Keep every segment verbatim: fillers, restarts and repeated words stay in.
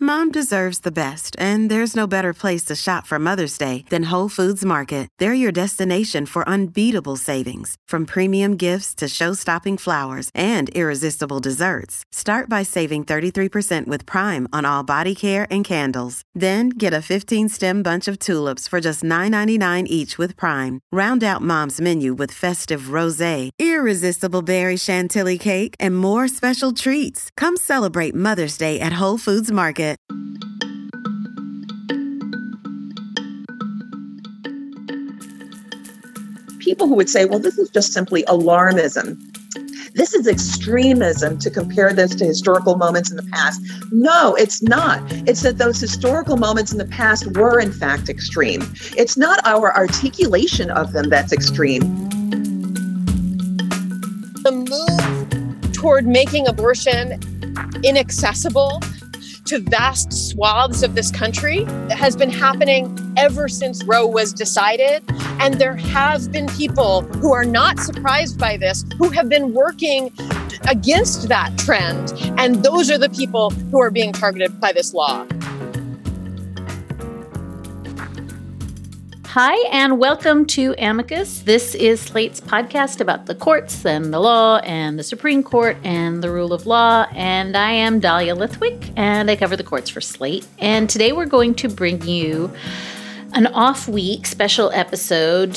Mom deserves the best, and there's no better place to shop for Mother's Day than Whole Foods Market. They're your destination for unbeatable savings, from premium gifts to show-stopping flowers and irresistible desserts. Start by saving thirty-three percent with Prime on all body care and candles. Then get a fifteen-stem bunch of tulips for just nine ninety-nine each with Prime. Round out Mom's menu with festive rosé, irresistible berry chantilly cake, and more special treats. Come celebrate Mother's Day at Whole Foods Market. People who would say, well, this is just simply alarmism. This is extremism to compare this to historical moments in the past. No, it's not. It's that those historical moments in the past were, in fact, extreme. It's not our articulation of them that's extreme. The move toward making abortion inaccessible to vast swaths of this country has been happening ever since Roe was decided. And there have been people who are not surprised by this, who have been working against that trend. And those are the people who are being targeted by this law. Hi, and welcome to Amicus. This is Slate's podcast about the courts and the law and the Supreme Court and the rule of law. And I am Dahlia Lithwick, and I cover the courts for Slate. And today we're going to bring you an off-week special episode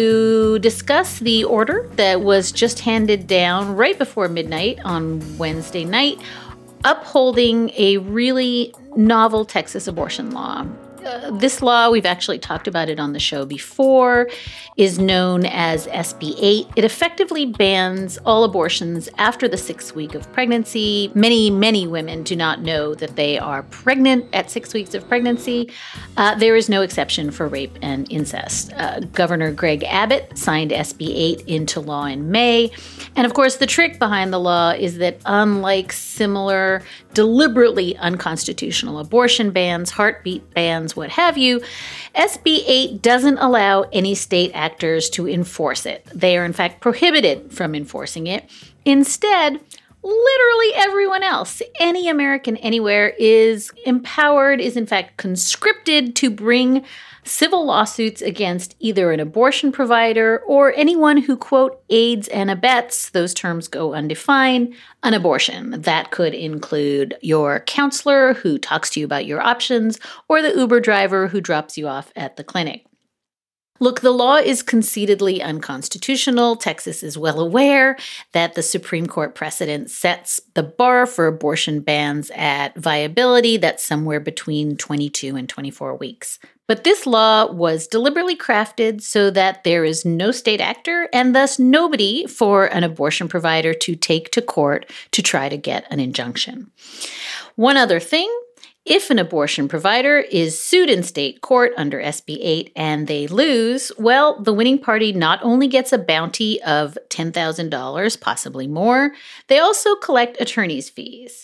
to discuss the order that was just handed down right before midnight on Wednesday night, upholding a really novel Texas abortion law. Uh, this law, we've actually talked about it on the show before, is known as S B eight. It effectively bans all abortions after the sixth week of pregnancy. Many, many women do not know that they are pregnant at six weeks of pregnancy. Uh, there is no exception for rape and incest. Uh, Governor Greg Abbott signed S B eight into law in May. And of course, the trick behind the law is that unlike similar deliberately unconstitutional abortion bans, heartbeat bans, what have you, S B eight doesn't allow any state actors to enforce it. They are in fact prohibited from enforcing it. Instead, literally everyone else, any American anywhere, is empowered, is in fact conscripted to bring civil lawsuits against either an abortion provider or anyone who, quote, aids and abets, those terms go undefined, an abortion. That could include your counselor who talks to you about your options or the Uber driver who drops you off at the clinic. Look, the law is concededly unconstitutional. Texas is well aware that the Supreme Court precedent sets the bar for abortion bans at viability that's somewhere between twenty-two and twenty-four weeks. But this law was deliberately crafted so that there is no state actor and thus nobody for an abortion provider to take to court to try to get an injunction. One other thing. If an abortion provider is sued in state court under S B eight and they lose, well, the winning party not only gets a bounty of ten thousand dollars, possibly more, they also collect attorney's fees.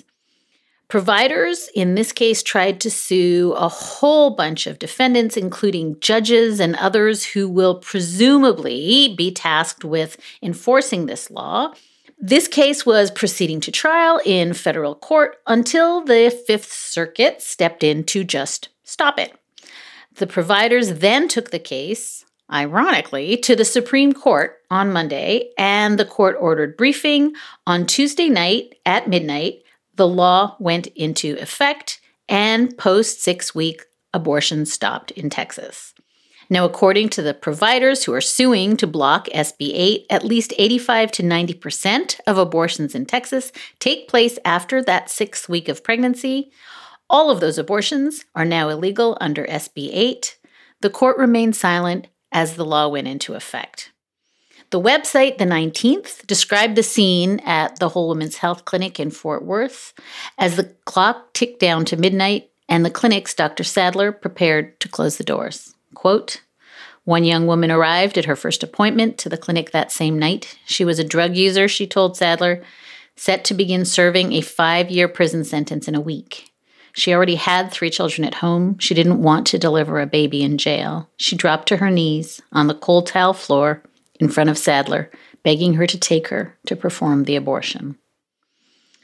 Providers, in this case, tried to sue a whole bunch of defendants, including judges and others who will presumably be tasked with enforcing this law. This case was proceeding to trial in federal court until the Fifth Circuit stepped in to just stop it. The providers then took the case, ironically, to the Supreme Court on Monday, and the court ordered briefing. On Tuesday night at midnight, the law went into effect, and post-six-week abortion stopped in Texas. Now, according to the providers who are suing to block S B eight, at least eighty-five to ninety percent of abortions in Texas take place after that sixth week of pregnancy. All of those abortions are now illegal under S B eight. The court remained silent as the law went into effect. The website, The nineteenth, described the scene at the Whole Women's Health Clinic in Fort Worth as the clock ticked down to midnight and the clinic's Doctor Sadler prepared to close the doors. Quote, one young woman arrived at her first appointment to the clinic that same night. She was a drug user, she told Sadler, set to begin serving a five-year prison sentence in a week. She already had three children at home. She didn't want to deliver a baby in jail. She dropped to her knees on the cold tile floor in front of Sadler, begging her to take her to perform the abortion.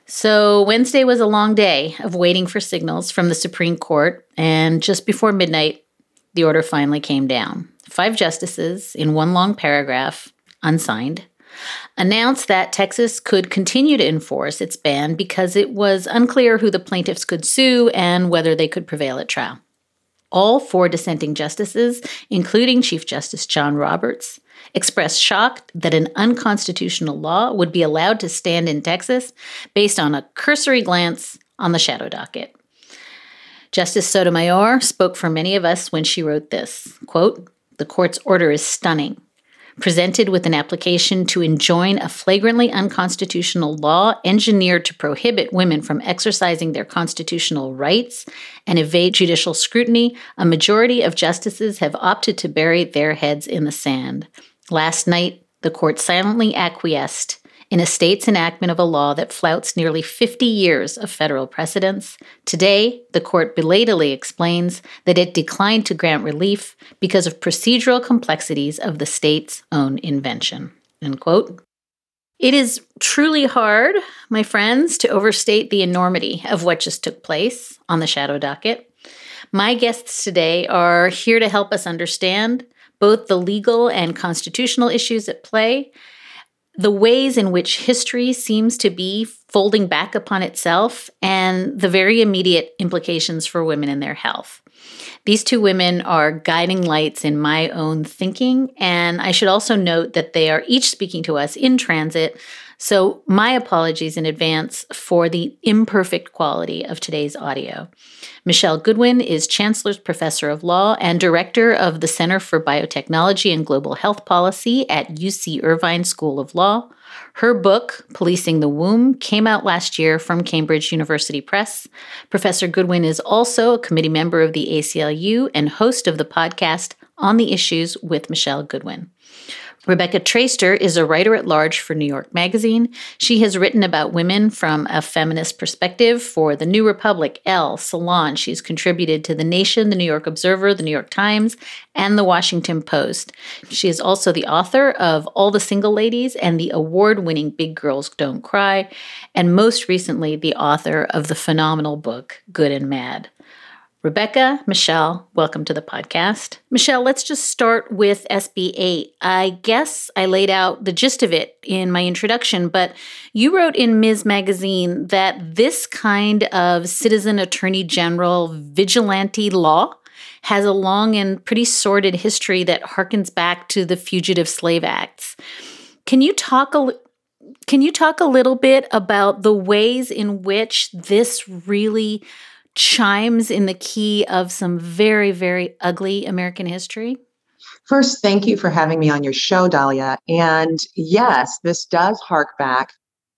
So Wednesday was a long day of waiting for signals from the Supreme Court, and just before midnight, the order finally came down. Five justices, in one long paragraph, unsigned, announced that Texas could continue to enforce its ban because it was unclear who the plaintiffs could sue and whether they could prevail at trial. All four dissenting justices, including Chief Justice John Roberts, expressed shock that an unconstitutional law would be allowed to stand in Texas based on a cursory glance on the shadow docket. Justice Sotomayor spoke for many of us when she wrote this, quote, "The court's order is stunning. Presented with an application to enjoin a flagrantly unconstitutional law engineered to prohibit women from exercising their constitutional rights and evade judicial scrutiny, a majority of justices have opted to bury their heads in the sand. Last night, the court silently acquiesced in a state's enactment of a law that flouts nearly fifty years of federal precedents. Today, the court belatedly explains that it declined to grant relief because of procedural complexities of the state's own invention." End quote. It is truly hard, my friends, to overstate the enormity of what just took place on the shadow docket. My guests today are here to help us understand both the legal and constitutional issues at play, the ways in which history seems to be folding back upon itself, and the very immediate implications for women and their health. These two women are guiding lights in my own thinking, and I should also note that they are each speaking to us in transit, so my apologies in advance for the imperfect quality of today's audio. Michelle Goodwin is Chancellor's Professor of Law and Director of the Center for Biotechnology and Global Health Policy at U C Irvine School of Law. Her book, Policing the Womb, came out last year from Cambridge University Press. Professor Goodwin is also a committee member of the A C L U and host of the podcast On the Issues with Michelle Goodwin. Rebecca Traister is a writer-at-large for New York Magazine. She has written about women from a feminist perspective for The New Republic, Elle, Salon. She's contributed to The Nation, The New York Observer, The New York Times, and The Washington Post. She is also the author of All the Single Ladies and the award-winning Big Girls Don't Cry, and most recently the author of the phenomenal book, Good and Mad. Rebecca, Michelle, welcome to the podcast. Michelle, let's just start with S B eight. I guess I laid out the gist of it in my introduction, but you wrote in Miz Magazine that this kind of citizen attorney general vigilante law has a long and pretty sordid history that harkens back to the Fugitive Slave Acts. Can you talk a can you talk a little bit about the ways in which this really chimes in the key of some very, very ugly American history? First, thank you for having me on your show, Dahlia. And yes, this does hark back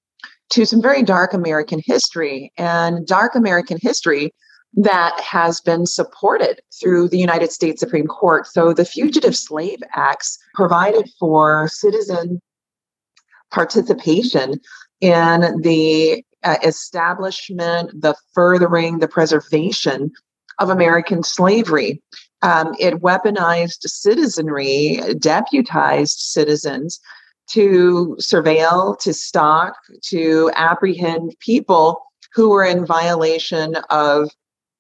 to some very dark American history, and dark American history that has been supported through the United States Supreme Court. So the Fugitive Slave Acts provided for citizen participation in the Uh, establishment, the furthering, the preservation of American slavery. Um, it weaponized citizenry, deputized citizens to surveil, to stalk, to apprehend people who were in violation of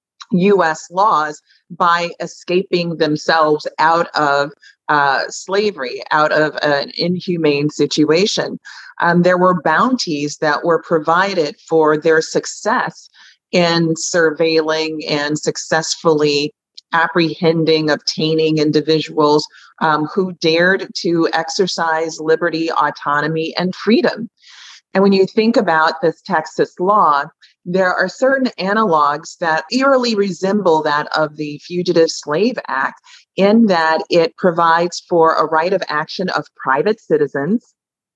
U S laws by escaping themselves out of uh, slavery, out of an inhumane situation. Um, there were bounties that were provided for their success in surveilling and successfully apprehending, obtaining individuals um, who dared to exercise liberty, autonomy, and freedom. And when you think about this Texas law, there are certain analogs that eerily resemble that of the Fugitive Slave Act in that it provides for a right of action of private citizens.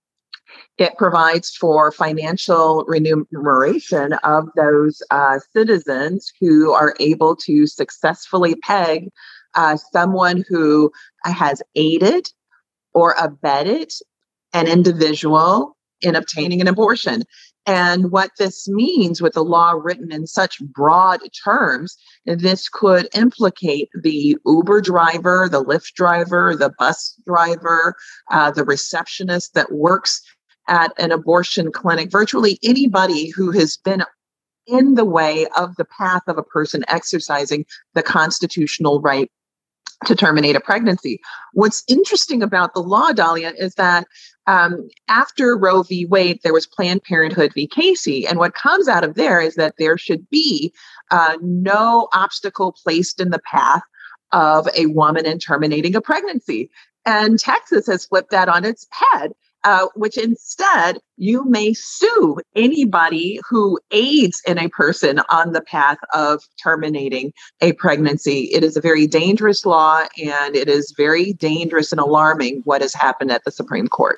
It provides for financial remuneration of those uh, citizens who are able to successfully peg uh, someone who has aided or abetted an individual in obtaining an abortion. And what this means with the law written in such broad terms, this could implicate the Uber driver, the Lyft driver, the bus driver, uh, the receptionist that works at an abortion clinic, virtually anybody who has been in the way of the path of a person exercising the constitutional right to terminate a pregnancy. What's interesting about the law, Dahlia, is that um, after Roe v. Wade, there was Planned Parenthood v. Casey. And what comes out of there is that there should be uh, no obstacle placed in the path of a woman in terminating a pregnancy. And Texas has flipped that on its head. Uh, which instead you may sue anybody who aids in a person on the path of terminating a pregnancy. It is a very dangerous law, and it is very dangerous and alarming what has happened at the Supreme Court.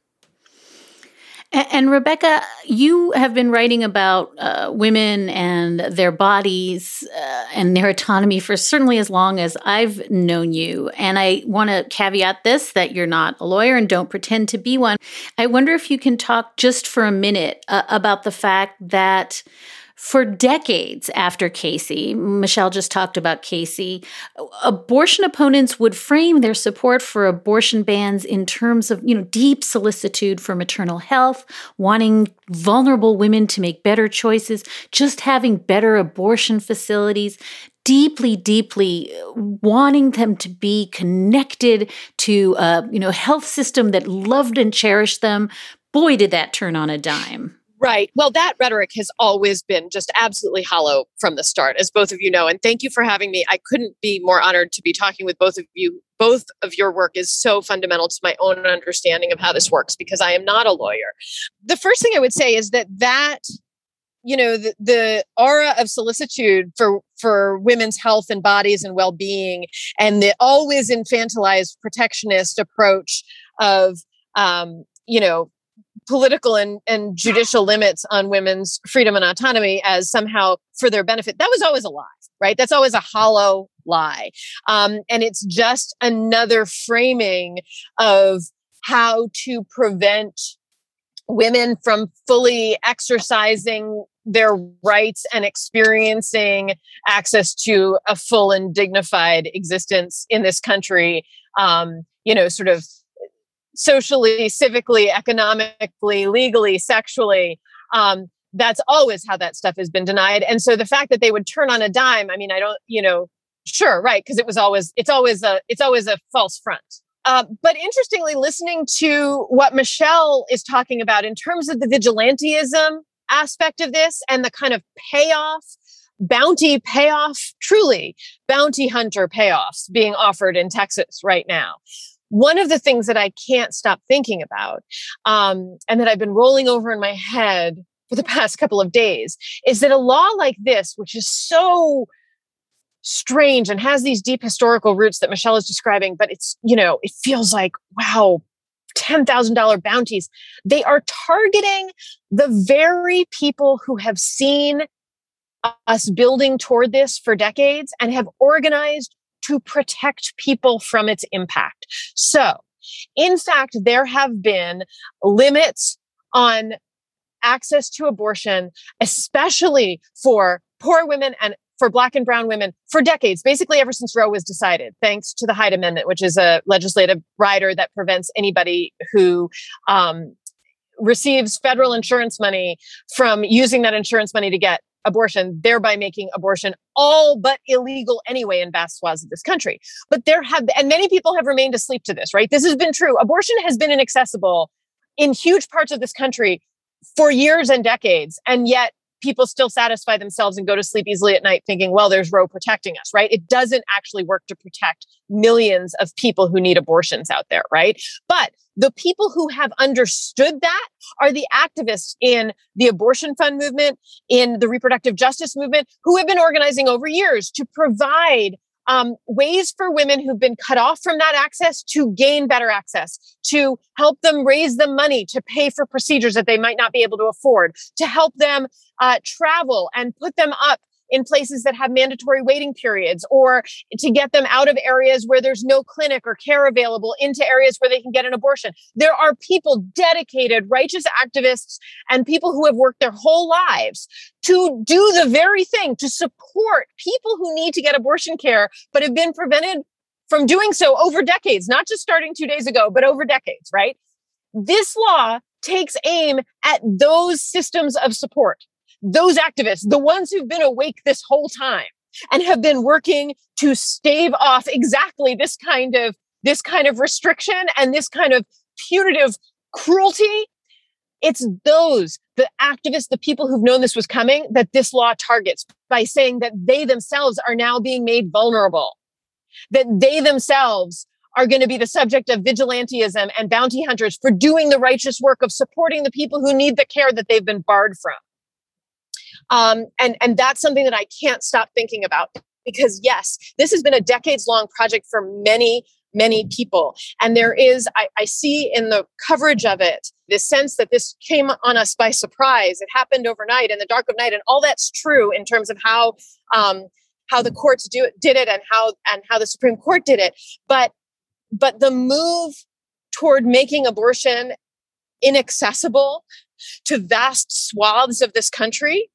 And, and Rebecca, you have been writing about uh, women and their bodies uh, and their autonomy for certainly as long as I've known you. And I want to caveat this, that you're not a lawyer and don't pretend to be one. I wonder if you can talk just for a minute uh, about the fact that for decades after Casey, Michelle just talked about Casey, abortion opponents would frame their support for abortion bans in terms of, you know, deep solicitude for maternal health, wanting vulnerable women to make better choices, just having better abortion facilities, deeply, deeply wanting them to be connected to a, you know, health system that loved and cherished them. Boy, did that turn on a dime. Right. Well, that rhetoric has always been just absolutely hollow from the start, as both of you know. And thank you for having me. I couldn't be more honored to be talking with both of you. Both of your work is so fundamental to my own understanding of how this works, because I am not a lawyer. The first thing I would say is that that, you know, the, the aura of solicitude for, for women's health and bodies and well-being, and the always infantilized protectionist approach of, um, you know, political and, and judicial limits on women's freedom and autonomy as somehow for their benefit. That was always a lie, right? That's always a hollow lie. Um, and it's just another framing of how to prevent women from fully exercising their rights and experiencing access to a full and dignified existence in this country, um, you know, sort of socially, civically, economically, legally, sexually. Um, that's always how that stuff has been denied. And so the fact that they would turn on a dime, I mean, I don't, you know, sure, right, because it was always, it's always a, it's always a false front. Uh, but interestingly, listening to what Michelle is talking about in terms of the vigilantism aspect of this and the kind of payoff, bounty payoff, truly bounty hunter payoffs being offered in Texas right now. One of the things that I can't stop thinking about, um, and that I've been rolling over in my head for the past couple of days, is that a law like this, which is so strange and has these deep historical roots that Michelle is describing, but it's, you know, it feels like, wow, ten thousand dollars bounties. They are targeting the very people who have seen us building toward this for decades and have organized to protect people from its impact. So, in fact, there have been limits on access to abortion, especially for poor women and for Black and brown women for decades, basically ever since Roe was decided, thanks to the Hyde Amendment, which is a legislative rider that prevents anybody who um, receives federal insurance money from using that insurance money to get abortion, thereby making abortion all but illegal anyway in vast swaths of this country. But there have, and many people have remained asleep to this, right? This has been true. Abortion has been inaccessible in huge parts of this country for years and decades. And yet people still satisfy themselves and go to sleep easily at night thinking, well, there's Roe protecting us, right? It doesn't actually work to protect millions of people who need abortions out there, right? But the people who have understood that are the activists in the abortion fund movement, in the reproductive justice movement, who have been organizing over years to provide um, ways for women who've been cut off from that access to gain better access, to help them raise the money to pay for procedures that they might not be able to afford, to help them uh, travel and put them up in places that have mandatory waiting periods, or to get them out of areas where there's no clinic or care available into areas where they can get an abortion. There are people, dedicated, righteous activists, and people who have worked their whole lives to do the very thing, to support people who need to get abortion care, but have been prevented from doing so over decades, not just starting two days ago, but over decades, right? This law takes aim at those systems of support, those activists, the ones who've been awake this whole time and have been working to stave off exactly this kind of this kind of restriction and this kind of punitive cruelty. It's those, the activists, the people who've known this was coming, that this law targets by saying that they themselves are now being made vulnerable, that they themselves are going to be the subject of vigilantism and bounty hunters for doing the righteous work of supporting the people who need the care that they've been barred from. Um, and, and that's something that I can't stop thinking about, because yes, this has been a decades-long project for many, many people. And there is, I, I see in the coverage of it, this sense that this came on us by surprise. It happened overnight in the dark of night. And all that's true in terms of how um, how the courts do did it and how and how the Supreme Court did it. But but the move toward making abortion inaccessible to vast swaths of this country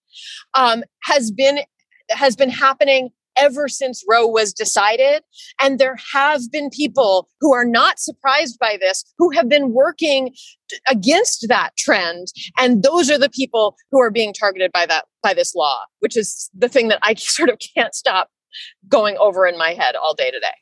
um, has been has been happening ever since Roe was decided. And there have been people who are not surprised by this, who have been working against that trend. And those are the people who are being targeted by that, by this law, which is the thing that I sort of can't stop going over in my head all day today.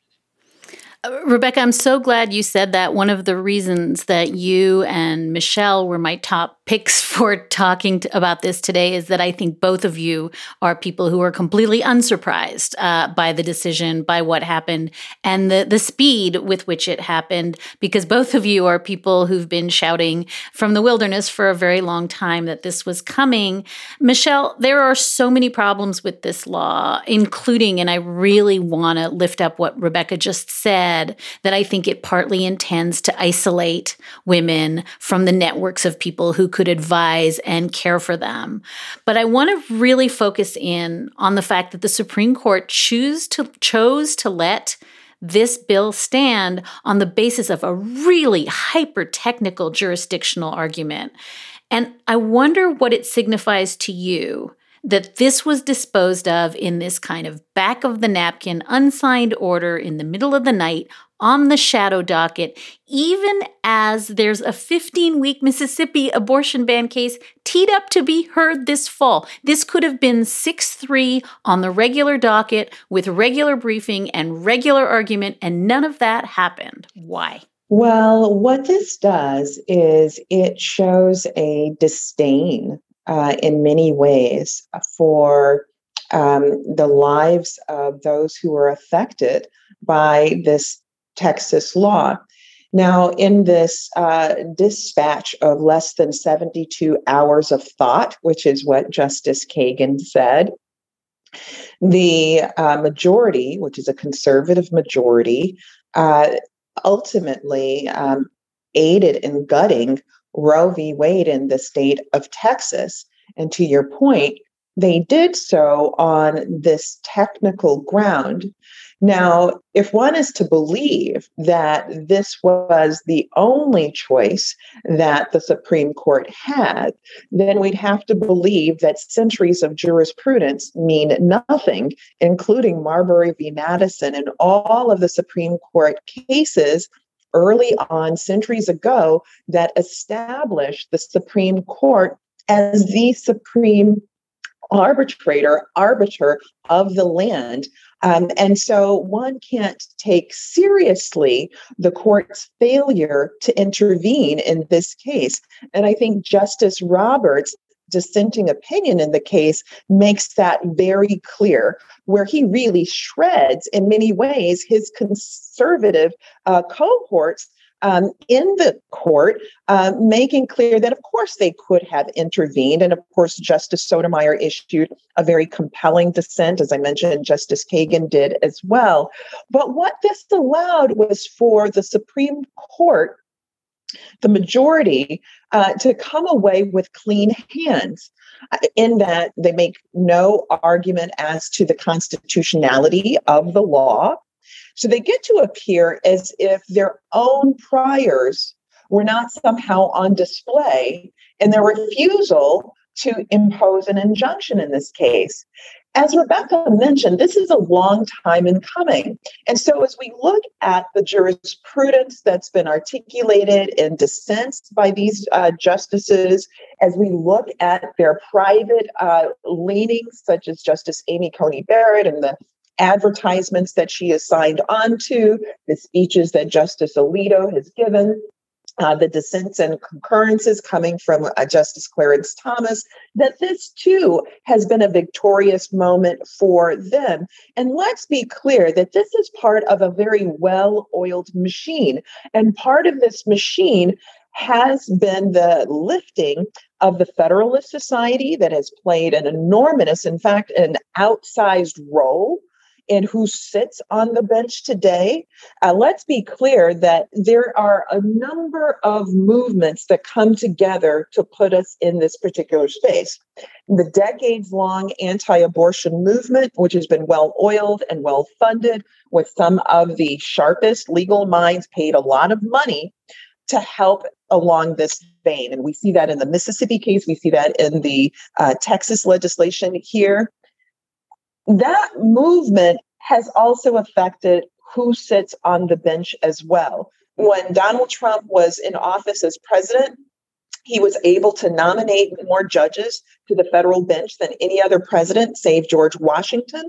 Rebecca, I'm so glad you said that. One of the reasons that you and Michelle were my top picks for talking to, about this today is that I think both of you are people who are completely unsurprised uh, by the decision, by what happened, and the, the speed with which it happened, because both of you are people who've been shouting from the wilderness for a very long time that this was coming. Michelle, there are so many problems with this law, including, and I really want to lift up what Rebecca just said, that I think it partly intends to isolate women from the networks of people who could advise and care for them. But I want to really focus in on the fact that the Supreme Court choose to, chose to let this bill stand on the basis of a really hyper-technical jurisdictional argument. And I wonder what it signifies to you that this was disposed of in this kind of back of the napkin, unsigned order in the middle of the night on the shadow docket, even as there's a fifteen-week Mississippi abortion ban case teed up to be heard this fall. This could have been six three on the regular docket with regular briefing and regular argument, and none of that happened. Why? Well, what this does is it shows a disdain Uh, in many ways for um, the lives of those who are affected by this Texas law. Now, in this uh, dispatch of less than seventy-two hours of thought, which is what Justice Kagan said, the uh, majority, which is a conservative majority, uh, ultimately um, aided in gutting Roe v. Wade in the state of Texas. And to your point, they did so on this technical ground. Now, if one is to believe that this was the only choice that the Supreme Court had, then we'd have to believe that centuries of jurisprudence mean nothing, including Marbury v. Madison and all of the Supreme Court cases early on, centuries ago, that established the Supreme Court as the supreme arbitrator, arbiter of the land. Um, and so one can't take seriously the court's failure to intervene in this case. And I think Justice Roberts' dissenting opinion in the case makes that very clear, where he really shreds, in many ways, his conservative uh, cohorts um, in the court, uh, making clear that, of course, they could have intervened. And, of course, Justice Sotomayor issued a very compelling dissent. As I mentioned, Justice Kagan did as well. But what this allowed was for the Supreme Court, the majority, uh, to come away with clean hands, uh, in that they make no argument as to the constitutionality of the law. So they get to appear as if their own priors were not somehow on display in their refusal to impose an injunction in this case. As Rebecca mentioned, this is a long time in coming. And so as we look at the jurisprudence that's been articulated in dissents by these uh, justices, as we look at their private uh, leanings, such as Justice Amy Coney Barrett and the advertisements that she has signed on to, the speeches that Justice Alito has given, Uh, the dissents and concurrences coming from uh, Justice Clarence Thomas, that this too has been a victorious moment for them. And let's be clear that this is part of a very well-oiled machine. And part of this machine has been the lifting of the Federalist Society that has played an enormous, in fact, an outsized role in who sits on the bench today. Uh, let's be clear that there are a number of movements that come together to put us in this particular space. The decades-long anti-abortion movement, which has been well-oiled and well-funded, with some of the sharpest legal minds paid a lot of money to help along this vein. And we see that in the Mississippi case. We see that in the uh, Texas legislation here. That movement has also affected who sits on the bench as well. When Donald Trump was in office as president, he was able to nominate more judges to the federal bench than any other president, save George Washington.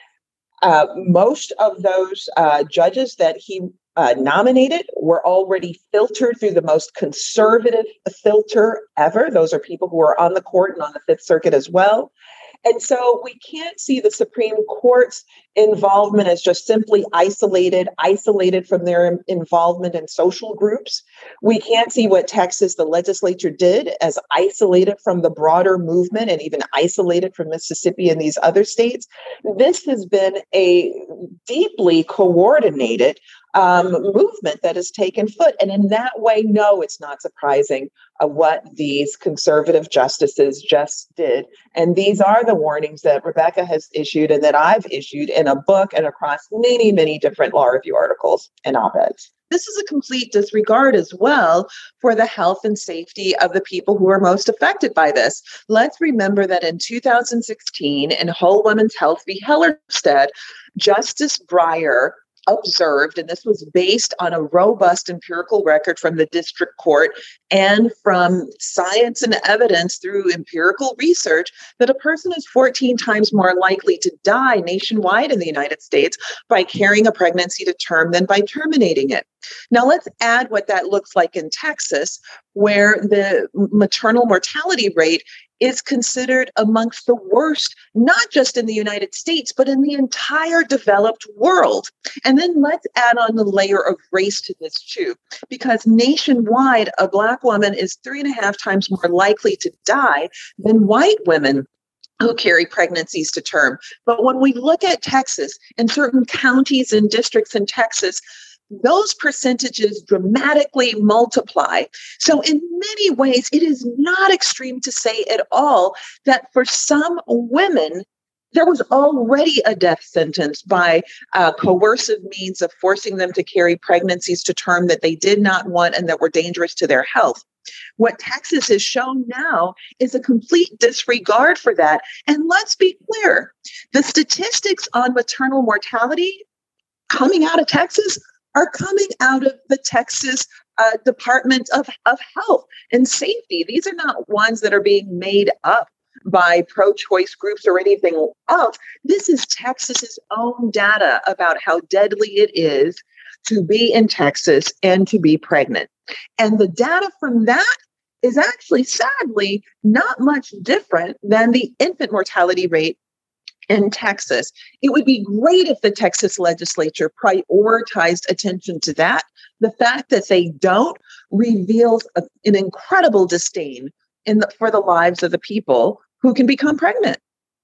Uh, most of those uh, judges that he uh, nominated were already filtered through the most conservative filter ever. Those are people who are on the court and on the Fifth Circuit as well. And so we can't see the Supreme Court's involvement as just simply isolated, isolated from their involvement in social groups. We can't see what Texas, the legislature, did as isolated from the broader movement and even isolated from Mississippi and these other states. This has been a deeply coordinated um, movement that has taken foot. And in that way, no, it's not surprising uh, what these conservative justices just did. And these are the warnings that Rebecca has issued and that I've issued in a book and across many, many different law review articles and op-eds. This is a complete disregard as well for the health and safety of the people who are most affected by this. Let's remember that in two thousand sixteen, in Whole Women's Health v. Hellerstedt, Justice Breyer observed, and this was based on a robust empirical record from the district court and from science and evidence through empirical research, that a person is fourteen times more likely to die nationwide in the United States by carrying a pregnancy to term than by terminating it. Now, let's add what that looks like in Texas, where the maternal mortality rate is considered amongst the worst, not just in the United States, but in the entire developed world. And then let's add on the layer of race to this too, because nationwide, a Black woman is three and a half times more likely to die than white women who carry pregnancies to term. But when we look at Texas and certain counties and districts in Texas, those percentages dramatically multiply. So in many ways, it is not extreme to say at all that for some women, there was already a death sentence by uh, coercive means of forcing them to carry pregnancies to term that they did not want and that were dangerous to their health. What Texas has shown now is a complete disregard for that. And let's be clear, the statistics on maternal mortality coming out of Texas are coming out of the Texas uh, Department of, of Health and Safety. These are not ones that are being made up by pro-choice groups or anything else. This is Texas's own data about how deadly it is to be in Texas and to be pregnant. And the data from that is actually, sadly, not much different than the infant mortality rate in Texas. It would be great if the Texas legislature prioritized attention to that. The fact that they don't reveals a, an incredible disdain in the, for the lives of the people who can become pregnant.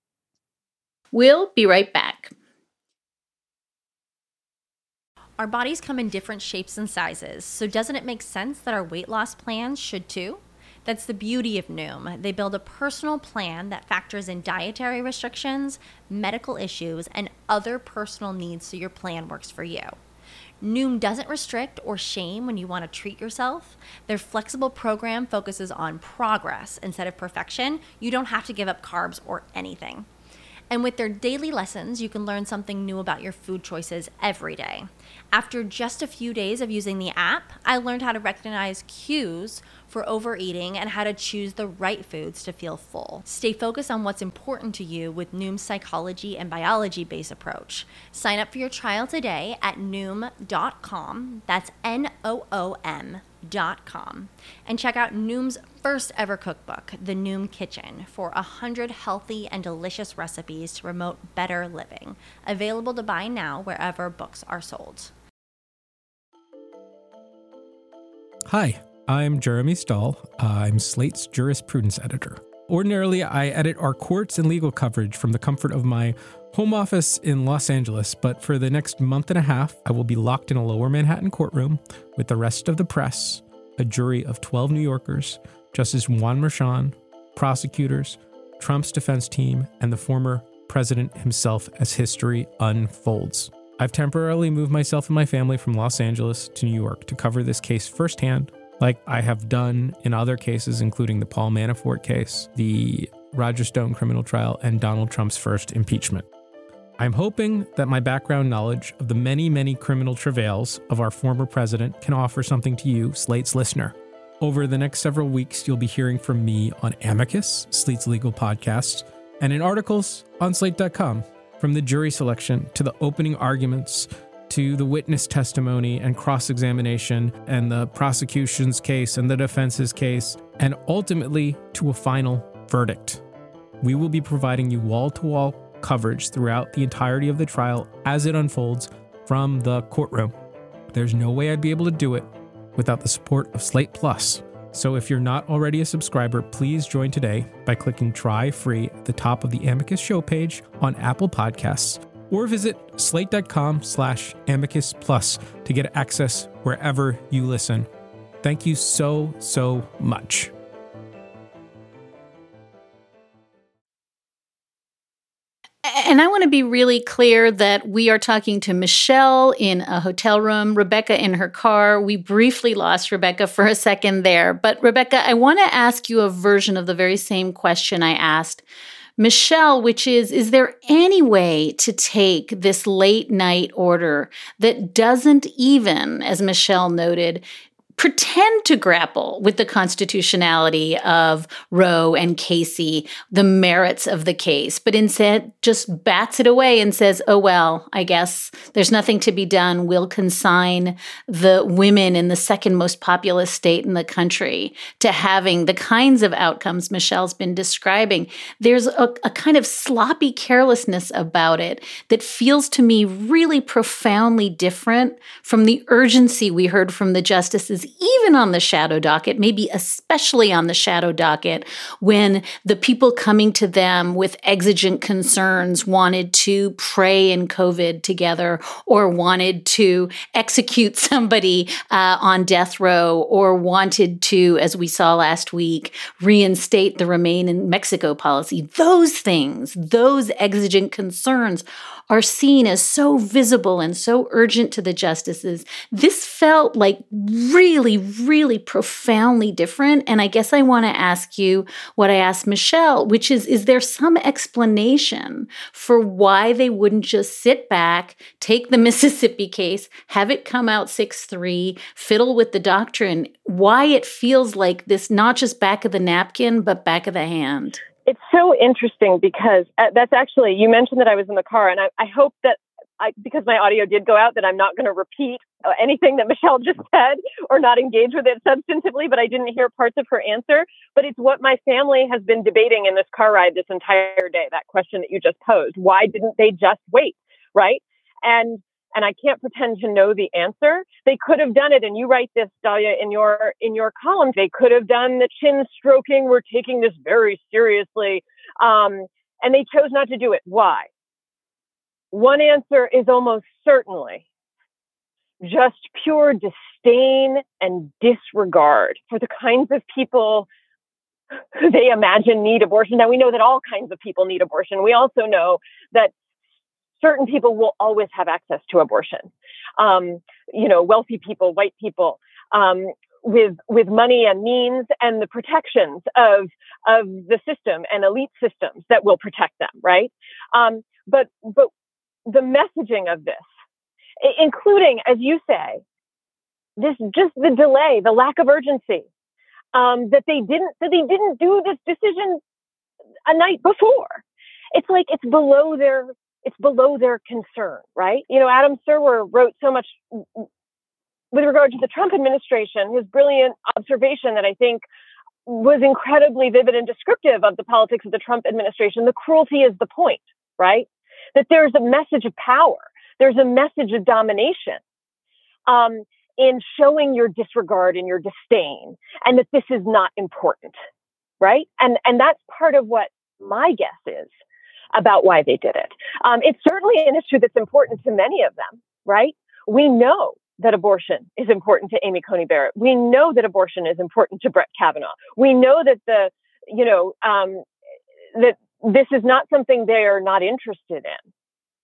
We'll be right back. Our bodies come in different shapes and sizes, so doesn't it make sense that our weight loss plans should too? That's the beauty of Noom. They build a personal plan that factors in dietary restrictions, medical issues, and other personal needs so your plan works for you. Noom doesn't restrict or shame when you want to treat yourself. Their flexible program focuses on progress instead of perfection. You don't have to give up carbs or anything. And with their daily lessons, you can learn something new about your food choices every day. After just a few days of using the app, I learned how to recognize cues for overeating and how to choose the right foods to feel full. Stay focused on what's important to you with Noom's psychology and biology-based approach. Sign up for your trial today at noom dot com. That's N O O M dot com. And check out Noom's first ever cookbook, The Noom Kitchen, for one hundred healthy and delicious recipes to promote better living. Available to buy now wherever books are sold. Hi, I'm Jeremy Stahl. I'm Slate's jurisprudence editor. Ordinarily, I edit our courts and legal coverage from the comfort of my home office in Los Angeles, but for the next month and a half, I will be locked in a lower Manhattan courtroom with the rest of the press, a jury of twelve New Yorkers, Justice Juan Merchan, prosecutors, Trump's defense team, and the former president himself as history unfolds. I've temporarily moved myself and my family from Los Angeles to New York to cover this case firsthand, like I have done in other cases, including the Paul Manafort case, the Roger Stone criminal trial, and Donald Trump's first impeachment. I'm hoping that my background knowledge of the many, many criminal travails of our former president can offer something to you, Slate's listener. Over the next several weeks, you'll be hearing from me on Amicus, Slate's legal podcast, and in articles on slate dot com. From the jury selection to the opening arguments to the witness testimony and cross-examination and the prosecution's case and the defense's case, and ultimately to a final verdict. We will be providing you wall-to-wall coverage throughout the entirety of the trial as it unfolds from the courtroom. There's no way I'd be able to do it without the support of Slate Plus. So if you're not already a subscriber, please join today by clicking try free at the top of the Amicus show page on Apple Podcasts, or visit slate.com slash amicus plus to get access wherever you listen. Thank you so, so much. And I want to be really clear that we are talking to Michelle in a hotel room, Rebecca in her car. We briefly lost Rebecca for a second there. But Rebecca, I want to ask you a version of the very same question I asked Michelle, which is, is there any way to take this late night order that doesn't even, as Michelle noted, pretend to grapple with the constitutionality of Roe and Casey, the merits of the case, but instead just bats it away and says, oh, well, I guess there's nothing to be done. We'll consign the women in the second most populous state in the country to having the kinds of outcomes Michelle's been describing. There's a, a kind of sloppy carelessness about it that feels to me really profoundly different from the urgency we heard from the justices, even on the shadow docket, maybe especially on the shadow docket, when the people coming to them with exigent concerns wanted to pray in COVID together, or wanted to execute somebody uh, on death row, or wanted to, as we saw last week, reinstate the Remain in Mexico policy. Those things, those exigent concerns are seen as so visible and so urgent to the justices. This felt like really, really profoundly different. And I guess I want to ask you what I asked Michelle, which is, is there some explanation for why they wouldn't just sit back, take the Mississippi case, have it come out six three, fiddle with the doctrine? Why it feels like this, not just back of the napkin, but back of the hand? It's so interesting because uh, that's actually, you mentioned that I was in the car, and I, I hope that I, because my audio did go out, that I'm not going to repeat uh, anything that Michelle just said or not engage with it substantively, but I didn't hear parts of her answer. But it's what my family has been debating in this car ride this entire day, that question that you just posed. Why didn't they just wait, right? And And I can't pretend to know the answer. They could have done it. And you write this, Dahlia, in your in your column. They could have done the chin stroking. We're taking this very seriously. Um, and they chose not to do it. Why? One answer is almost certainly just pure disdain and disregard for the kinds of people who they imagine need abortion. Now, we know that all kinds of people need abortion. We also know that certain people will always have access to abortion. Um, you know, wealthy people, white people. Um, with with money and means and the protections of of the system and elite systems that will protect them, right? Um, but but the messaging of this, including, as you say, this just the delay, the lack of urgency, um, that they didn't that they didn't do this decision a night before. It's like it's below their it's below their concern, right? You know, Adam Serwer wrote so much with regard to the Trump administration, his brilliant observation that I think was incredibly vivid and descriptive of the politics of the Trump administration. The cruelty is the point, right? That there's a message of power. There's a message of domination um, in showing your disregard and your disdain, and that this is not important, right? And, and that's part of what my guess is about why they did it. Um, it's certainly an issue that's important to many of them, right? We know that abortion is important to Amy Coney Barrett. We know that abortion is important to Brett Kavanaugh. We know that the, you know, um, that this is not something they are not interested in.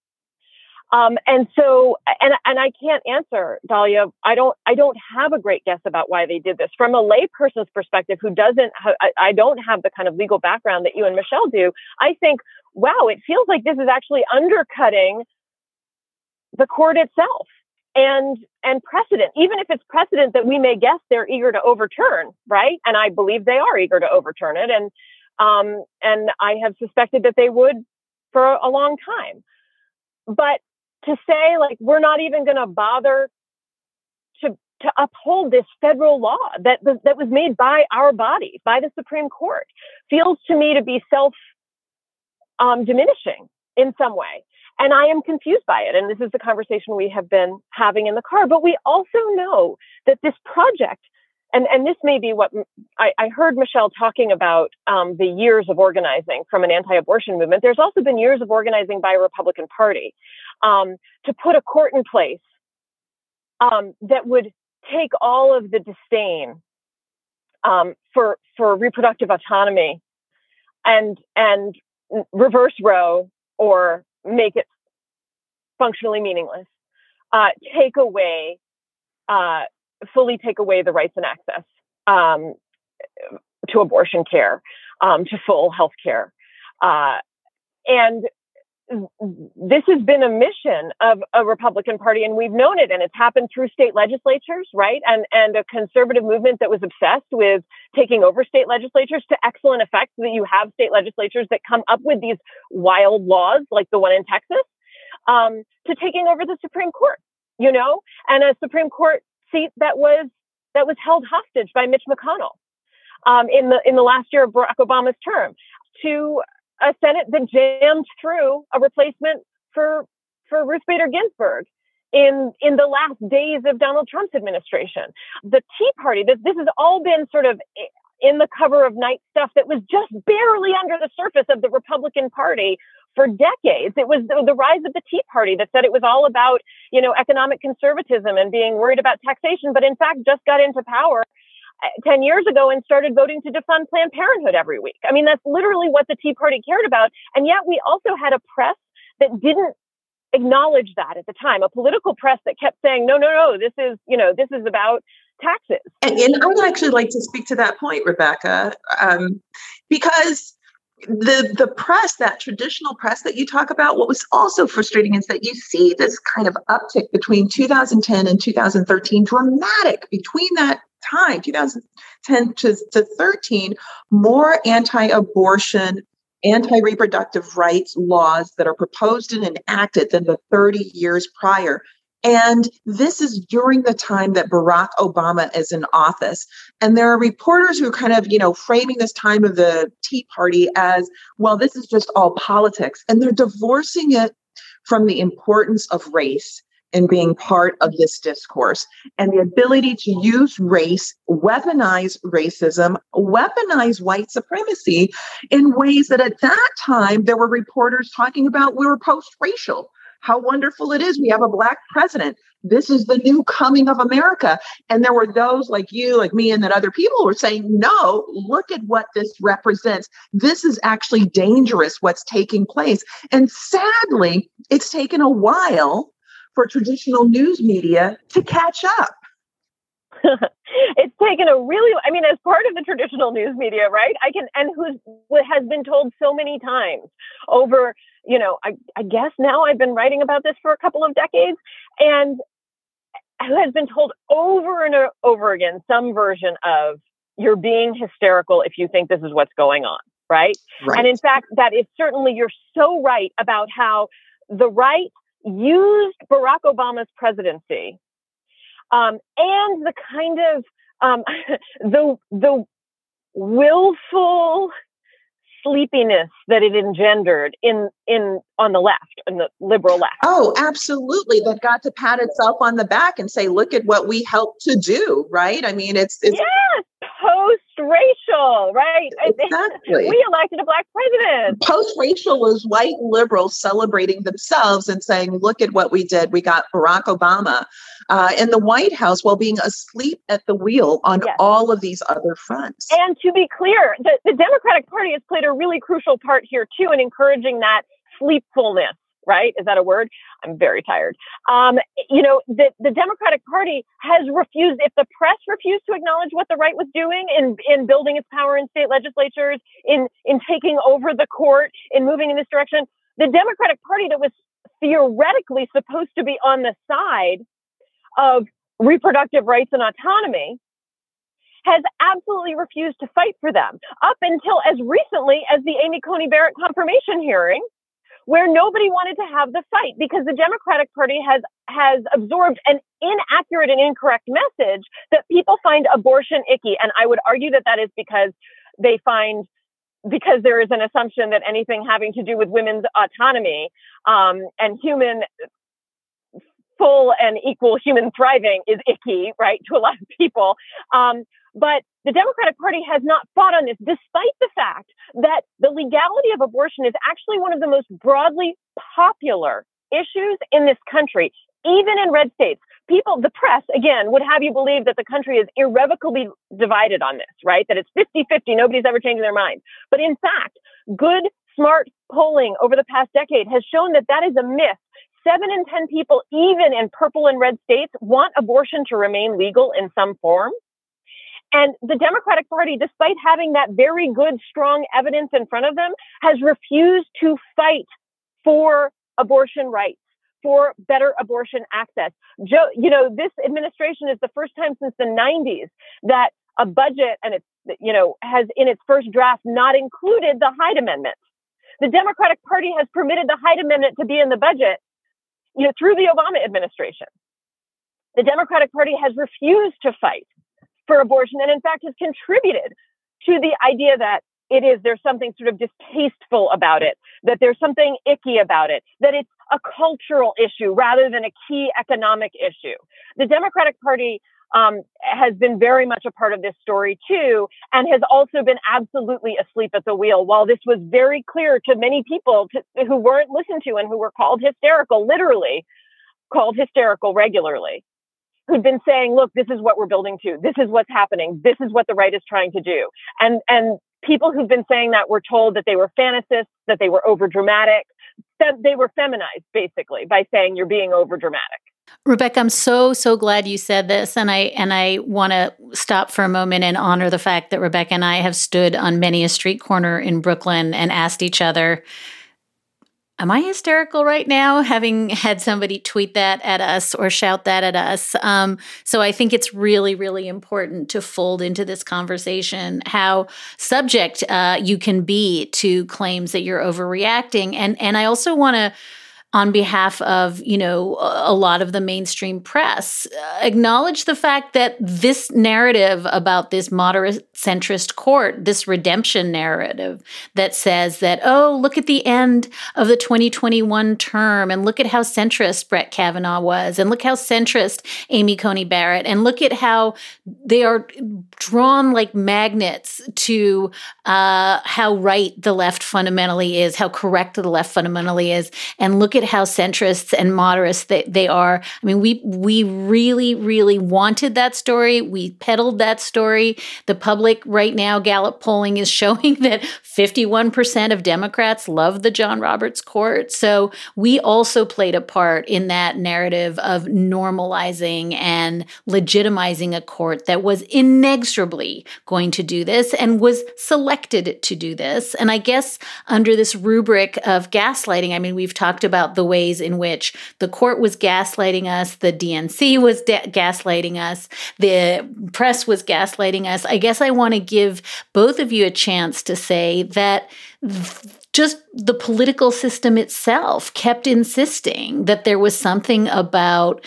Um, and so, and and I can't answer, Dahlia. I don't, I don't have a great guess about why they did this. From a layperson's perspective, who doesn't, ha- I, I don't have the kind of legal background that you and Michelle do. I think, wow, it feels like this is actually undercutting the court itself and and precedent, even if it's precedent that we may guess they're eager to overturn, right? And I believe they are eager to overturn it, and um, and I have suspected that they would for a long time, but to say, like, we're not even going to bother to to uphold this federal law that that was made by our body, by the Supreme Court, feels to me to be self um, diminishing in some way. And I am confused by it. And this is the conversation we have been having in the car. But we also know that this project, and, and this may be what I, I heard Michelle talking about, um, the years of organizing from an anti-abortion movement. There's also been years of organizing by a Republican Party um, to put a court in place um, that would take all of the disdain um, for for reproductive autonomy and and reverse Roe or make it functionally meaningless, uh, take away, uh, fully take away the rights and access um, to abortion care, um, to full health care. Uh, and this has been a mission of a Republican Party, and we've known it, and it's happened through state legislatures, right? And and a conservative movement that was obsessed with taking over state legislatures to excellent effect, so that you have state legislatures that come up with these wild laws, like the one in Texas, um, to taking over the Supreme Court, you know, and a Supreme Court seat that was that was held hostage by Mitch McConnell um, in the in the last year of Barack Obama's term, to a Senate that jammed through a replacement for for Ruth Bader Ginsburg in in the last days of Donald Trump's administration. The Tea Party, this, this has all been sort of in the cover of night stuff that was just barely under the surface of the Republican Party for decades. It was the, the rise of the Tea Party that said it was all about, you know, economic conservatism and being worried about taxation, but in fact just got into power ten years ago and started voting to defund Planned Parenthood every week. I mean, that's literally what the Tea Party cared about. And yet we also had a press that didn't acknowledge that at the time, a political press that kept saying, no, no, no, this is, you know, this is about taxes. And, and I would actually like to speak to that point, Rebecca, um, because the the press, that traditional press that you talk about, what was also frustrating is that you see this kind of uptick between two thousand ten and two thousand thirteen, dramatic between that time, two thousand ten to, to thirteen, more anti-abortion, anti-reproductive rights laws that are proposed and enacted than the thirty years prior. And this is during the time that Barack Obama is in office. And there are reporters who are kind of, you know, framing this time of the Tea Party as, well, this is just all politics. And they're divorcing it from the importance of race in being part of this discourse, and the ability to use race, weaponize racism, weaponize white supremacy in ways that at that time there were reporters talking about we were post-racial. How wonderful it is. We have a Black president. This is the new coming of America. And there were those like you, like me, and that other people were saying, no, look at what this represents. This is actually dangerous, what's taking place. And sadly, it's taken a while for traditional news media to catch up. it's taken a really, I mean, as part of the traditional news media, right? I can, and who's, what has been told so many times over, you know, I, I guess now I've been writing about this for a couple of decades, and who has been told over and over again some version of, you're being hysterical if you think this is what's going on, right? Right. And in fact, that is certainly, you're so right about how the right used Barack Obama's presidency um, and the kind of um, the the willful sleepiness that it engendered in in on the left, in the liberal left. Oh, absolutely. That got to pat itself on the back and say, look at what we helped to do, right? I mean, it's, it's yes, post-racial, right? Exactly. We elected a Black president. Post-racial was white liberals celebrating themselves and saying, look at what we did. We got Barack Obama uh, in the White House while being asleep at the wheel on yes. all of these other fronts. And to be clear, the, the Democratic Party has played a really crucial part here, too, in encouraging that sleepfulness, right? Is that a word? I'm very tired. Um, you know, the, the Democratic Party has refused, if the press refused to acknowledge what the right was doing in, in building its power in state legislatures, in, in taking over the court, in moving in this direction, the Democratic Party that was theoretically supposed to be on the side of reproductive rights and autonomy has absolutely refused to fight for them, up until as recently as the Amy Coney Barrett confirmation hearing, where nobody wanted to have the fight because the Democratic Party has has absorbed an inaccurate and incorrect message that people find abortion icky. And I would argue that that is because they find, because there is an assumption that anything having to do with women's autonomy um, and human full and equal human thriving is icky, right, to a lot of people. Um, but the Democratic Party has not fought on this, despite the fact that the legality of abortion is actually one of the most broadly popular issues in this country, even in red states. People, the press, again, would have you believe that the country is irrevocably divided on this, right? That it's fifty-fifty, nobody's ever changing their mind. But in fact, good, smart polling over the past decade has shown that that is a myth. Seven in ten people, even in purple and red states, want abortion to remain legal in some form. And the Democratic Party, despite having that very good, strong evidence in front of them, has refused to fight for abortion rights, for better abortion access. Joe, you know, this administration is the first time since the nineties that a budget, and it's, you know, has in its first draft not included the Hyde Amendment. The Democratic Party has permitted the Hyde Amendment to be in the budget, you know, through the Obama administration. The Democratic Party has refused to fight for abortion, and in fact has contributed to the idea that it is, there's something sort of distasteful about it, that there's something icky about it, that it's a cultural issue rather than a key economic issue. The Democratic Party um, has been very much a part of this story too, and has also been absolutely asleep at the wheel. While this was very clear to many people to, who weren't listened to and who were called hysterical, literally called hysterical regularly, who'd been saying, look, this is what we're building to. This is what's happening. This is what the right is trying to do. And and people who've been saying that were told that they were fantasists, that they were overdramatic, that they were feminized, basically, by saying you're being overdramatic. Rebecca, I'm so, so glad you said this. And I and I want to stop for a moment and honor the fact that Rebecca and I have stood on many a street corner in Brooklyn and asked each other, am I hysterical right now, having had somebody tweet that at us or shout that at us? Um, so I think it's really, really important to fold into this conversation how subject uh, you can be to claims that you're overreacting. And, and I also want to, on behalf of, you know, a lot of the mainstream press, uh, acknowledge the fact that this narrative about this moderate centrist court, this redemption narrative that says that, oh, look at the end of the twenty twenty-one term and look at how centrist Brett Kavanaugh was and look how centrist Amy Coney Barrett, and look at how they are drawn like magnets to uh, how right the left fundamentally is, how correct the left fundamentally is, and look at at how centrists and moderates they, they are. I mean, we we really, really wanted that story. We peddled that story. The public right now, Gallup polling is showing that fifty-one percent of Democrats love the John Roberts Court. So we also played a part in that narrative of normalizing and legitimizing a court that was inexorably going to do this and was selected to do this. And I guess under this rubric of gaslighting, I mean, we've talked about the ways in which the court was gaslighting us, the D N C was de- gaslighting us, the press was gaslighting us. I guess I want to give both of you a chance to say that th- just the political system itself kept insisting that there was something about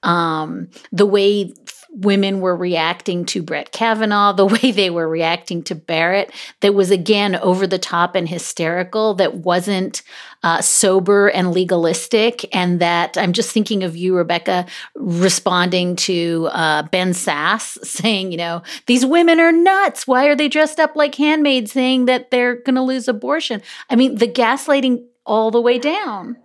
um, the way women were reacting to Brett Kavanaugh, the way they were reacting to Barrett, that was, again, over the top and hysterical, that wasn't uh, sober and legalistic. And that I'm just thinking of you, Rebecca, responding to uh, Ben Sasse saying, you know, these women are nuts. Why are they dressed up like handmaids saying that they're going to lose abortion? I mean, the gaslighting all the way down.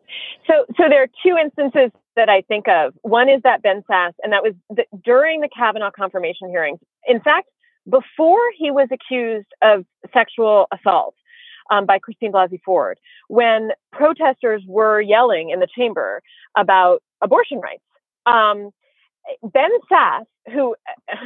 So, so there are two instances that I think of. One is that Ben Sasse, and that was the, during the Kavanaugh confirmation hearings. In fact, before he was accused of sexual assault um, by Christine Blasey Ford, when protesters were yelling in the chamber about abortion rights, um, Ben Sasse, who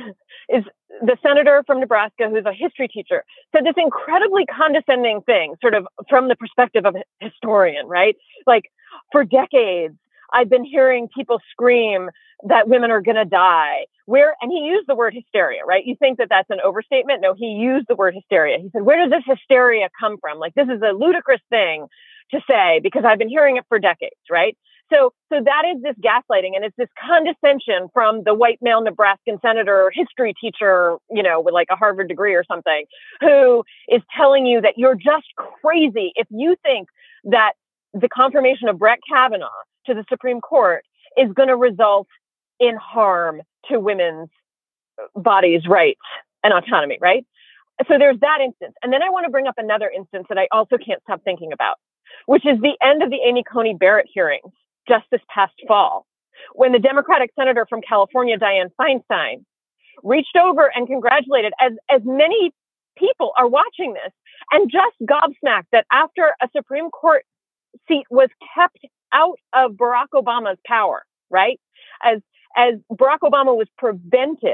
is the senator from Nebraska, who's a history teacher, said this incredibly condescending thing, sort of from the perspective of a historian, right? Like, for decades, I've been hearing people scream that women are going to die. Where, and he used the word hysteria, right? You think that that's an overstatement? No, he used the word hysteria. He said, where does this hysteria come from? Like, this is a ludicrous thing to say because I've been hearing it for decades, right? So, so that is this gaslighting, and it's this condescension from the white male Nebraskan senator, history teacher, you know, with like a Harvard degree or something, who is telling you that you're just crazy if you think that the confirmation of Brett Kavanaugh to the Supreme Court is going to result in harm to women's bodies' rights and autonomy, right? So there's that instance. And then I want to bring up another instance that I also can't stop thinking about, which is the end of the Amy Coney Barrett hearings just this past fall, when the Democratic senator from California, Dianne Feinstein, reached over and congratulated, as, as many people are watching this, and just gobsmacked that after a Supreme Court seat was kept out of Barack Obama's power, right? As as Barack Obama was prevented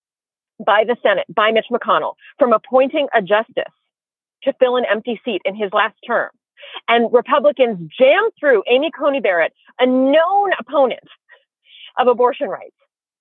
by the Senate, by Mitch McConnell, from appointing a justice to fill an empty seat in his last term. And Republicans jammed through Amy Coney Barrett, a known opponent of abortion rights.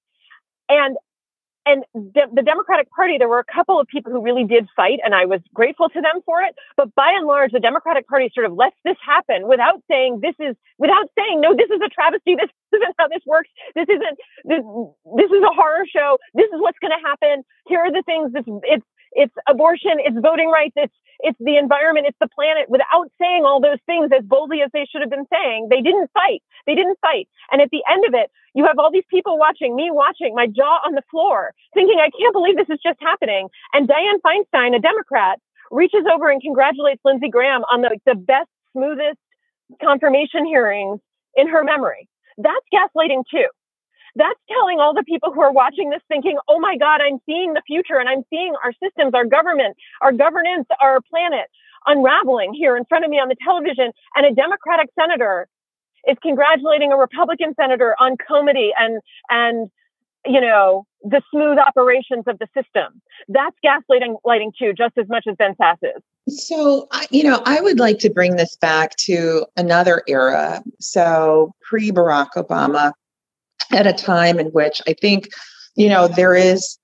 And And the, the Democratic Party, there were a couple of people who really did fight, and I was grateful to them for it. But by and large, the Democratic Party sort of lets this happen without saying this is, without saying, no, this is a travesty. This isn't how this works. This isn't, this, this is a horror show. This is what's going to happen. Here are the things. This, it's, it's abortion. It's voting rights. It's, it's the environment. It's the planet. Without saying all those things as boldly as they should have been saying, they didn't fight. They didn't fight. And at the end of it, you have all these people watching, me watching, my jaw on the floor, thinking, I can't believe this is just happening. And Dianne Feinstein, a Democrat, reaches over and congratulates Lindsey Graham on the, the best, smoothest confirmation hearings in her memory. That's gaslighting too. That's telling all the people who are watching this thinking, oh my God, I'm seeing the future and I'm seeing our systems, our government, our governance, our planet unraveling here in front of me on the television. And a Democratic senator is congratulating a Republican senator on comity and, and, you know, the smooth operations of the system. That's gaslighting lighting too, just as much as Ben Sasse is. So, you know, I would like to bring this back to another era. So pre-Barack Obama, at a time in which I think, you know, there is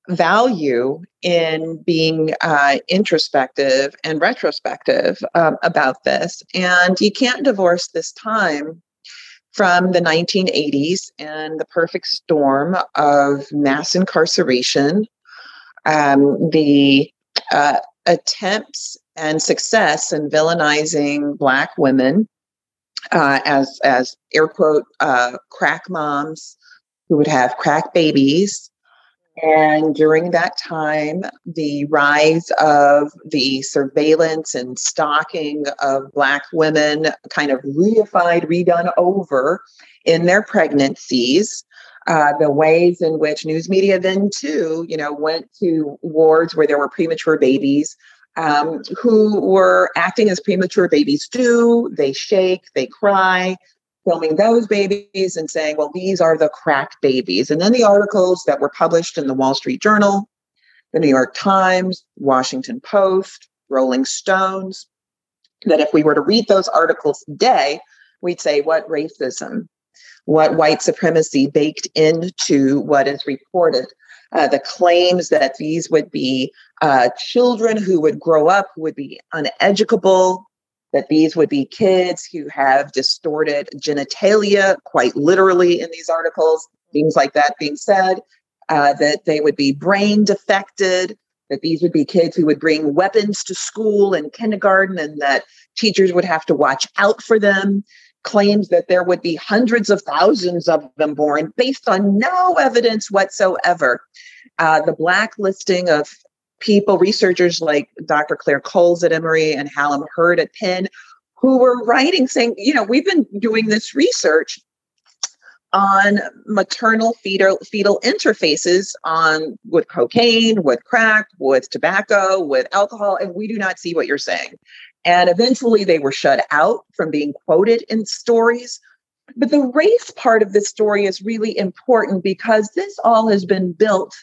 value in being uh, introspective and retrospective um, about this. And you can't divorce this time from the nineteen eighties and the perfect storm of mass incarceration, um, the uh, attempts and success in villainizing Black women uh, as, as air quote, uh, crack moms who would have crack babies, And during that time, the rise of the surveillance and stalking of Black women kind of reified, redone over in their pregnancies. Uh, the ways in which news media then too, you know, went to wards where there were premature babies um, who were acting as premature babies do. They shake, they cry, filming those babies and saying, well, these are the crack babies. And then the articles that were published in the Wall Street Journal, the New York Times, Washington Post, Rolling Stones, that if we were to read those articles today, we'd say, what racism, what white supremacy baked into what is reported. Uh, the claims that these would be uh, children who would grow up, who would be uneducable, that these would be kids who have distorted genitalia, quite literally in these articles, things like that being said, uh, that they would be brain defected, that these would be kids who would bring weapons to school and kindergarten, and that teachers would have to watch out for them, claims that there would be hundreds of thousands of them born based on no evidence whatsoever. Uh, the blacklisting of people, researchers like Doctor Claire Coles at Emory and Hallam Hurd at Penn, who were writing saying, you know, we've been doing this research on maternal fetal fetal interfaces on with cocaine, with crack, with tobacco, with alcohol, and we do not see what you're saying. And eventually they were shut out from being quoted in stories. But the race part of this story is really important because this all has been built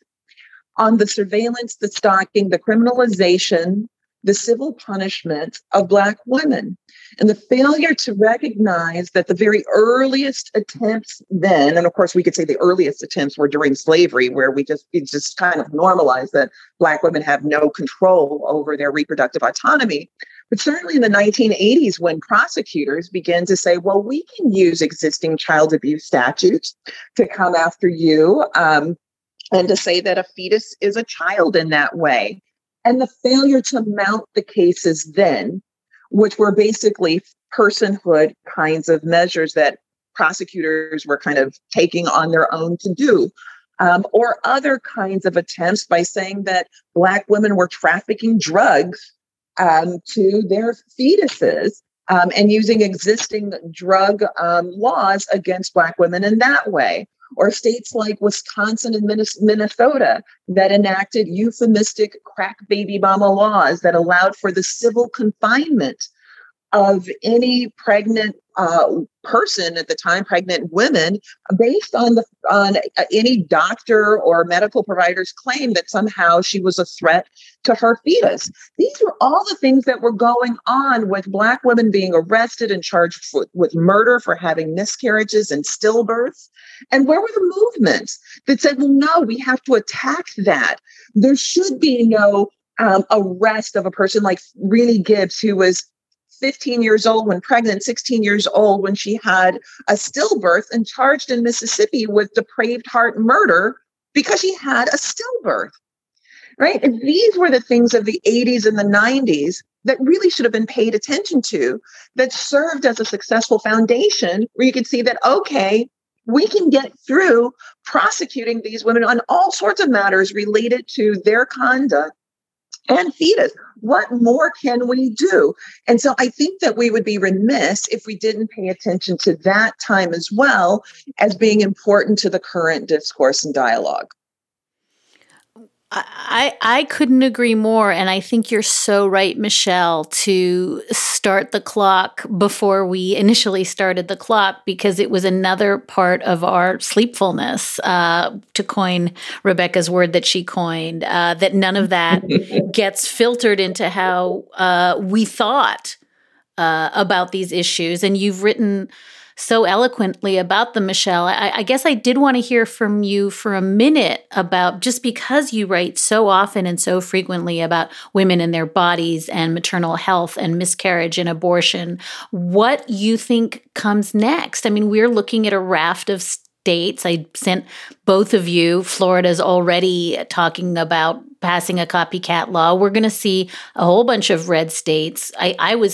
on the surveillance, the stalking, the criminalization, the civil punishment of Black women, and the failure to recognize that the very earliest attempts then, and of course we could say the earliest attempts were during slavery, where we just we just kind of normalized that Black women have no control over their reproductive autonomy. But certainly in the nineteen eighties, when prosecutors began to say, well, we can use existing child abuse statutes to come after you, um, and to say that a fetus is a child in that way. And the failure to mount the cases then, which were basically personhood kinds of measures that prosecutors were kind of taking on their own to do, um, or other kinds of attempts by saying that Black women were trafficking drugs um, to their fetuses um, and using existing drug um, laws against Black women in that way. Or states like Wisconsin and Minnesota that enacted euphemistic crack baby mama laws that allowed for the civil confinement of any pregnant uh, person at the time, pregnant women, based on the on any doctor or medical provider's claim that somehow she was a threat to her fetus. These were all the things that were going on with Black women being arrested and charged for, with murder for having miscarriages and stillbirths. And where were the movements that said, well, no, we have to attack that. There should be no um, arrest of a person like Renee Gibbs, who was fifteen years old when pregnant, sixteen years old when she had a stillbirth, and charged in Mississippi with depraved heart murder because she had a stillbirth, right? And these were the things of the eighties and the nineties that really should have been paid attention to, that served as a successful foundation where you could see that, okay, we can get through prosecuting these women on all sorts of matters related to their conduct and fetus. What more can we do? And so I think that we would be remiss if we didn't pay attention to that time as well as being important to the current discourse and dialogue. I, I couldn't agree more. And I think you're so right, Michelle, to start the clock before we initially started the clock, because it was another part of our sleepfulness, uh, to coin Rebecca's word that she coined, uh, that none of that gets filtered into how uh, we thought uh, about these issues. And you've written so eloquently about them, Michelle. I, I guess I did want to hear from you for a minute about, just because you write so often and so frequently about women and their bodies and maternal health and miscarriage and abortion, what you think comes next. I mean, we're looking at a raft of states. I sent both of you. Florida's already talking about passing a copycat law. We're going to see a whole bunch of red states. I, I was, it's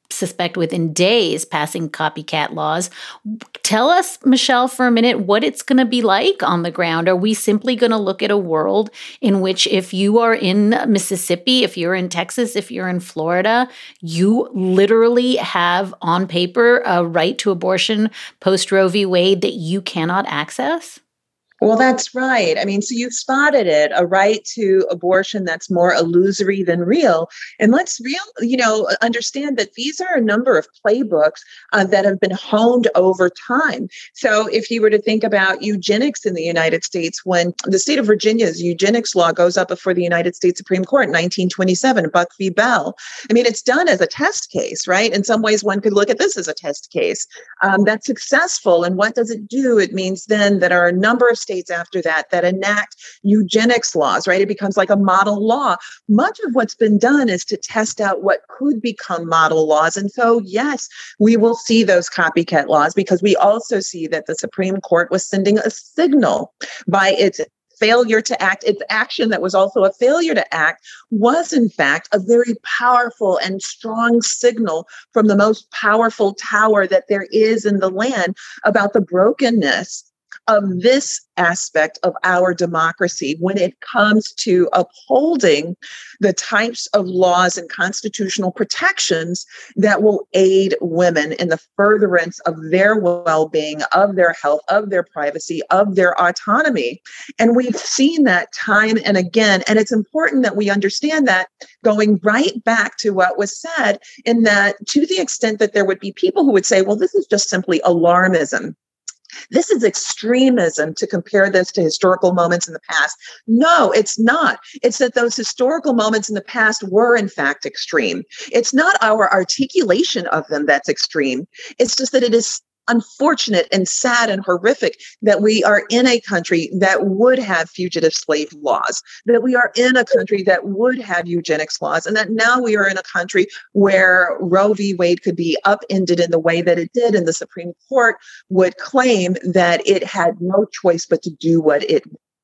suspect within days, passing copycat laws. Tell us, Michelle, for a minute, what it's going to be like on the ground. Are we simply going to look at a world in which if you are in Mississippi, if you're in Texas, if you're in Florida, you literally have on paper a right to abortion post Roe v. Wade that you cannot access? Well, that's right. I mean, so you've spotted it, a right to abortion that's more illusory than real. And let's real, you know, understand that these are a number of playbooks uh, that have been honed over time. So if you were to think about eugenics in the United States, when the state of Virginia's eugenics law goes up before the United States Supreme Court in nineteen twenty-seven, Buck v. Bell, I mean, it's done as a test case, right? In some ways, one could look at this as a test case. Um, that's successful. And what does it do? It means then that there are a number of states after that that enact eugenics laws, right? It becomes like a model law. Much of what's been done is to test out what could become model laws. And so, yes, we will see those copycat laws because we also see that the Supreme Court was sending a signal by its failure to act. Its action that was also a failure to act was, in fact, a very powerful and strong signal from the most powerful tower that there is in the land about the brokenness of this aspect of our democracy when it comes to upholding the types of laws and constitutional protections that will aid women in the furtherance of their well-being, of their health, of their privacy, of their autonomy. And we've seen that time and again. And it's important that we understand that, going right back to what was said, in that to the extent that there would be people who would say, well, this is just simply alarmism. This is extremism to compare this to historical moments in the past. No, it's not. It's that those historical moments in the past were, in fact, extreme. It's not our articulation of them that's extreme. It's just that it is unfortunate and sad and horrific that we are in a country that would have fugitive slave laws, that we are in a country that would have eugenics laws, and that now we are in a country where Roe v. Wade could be upended in the way that it did, and the Supreme Court would claim that it had no choice but to do what it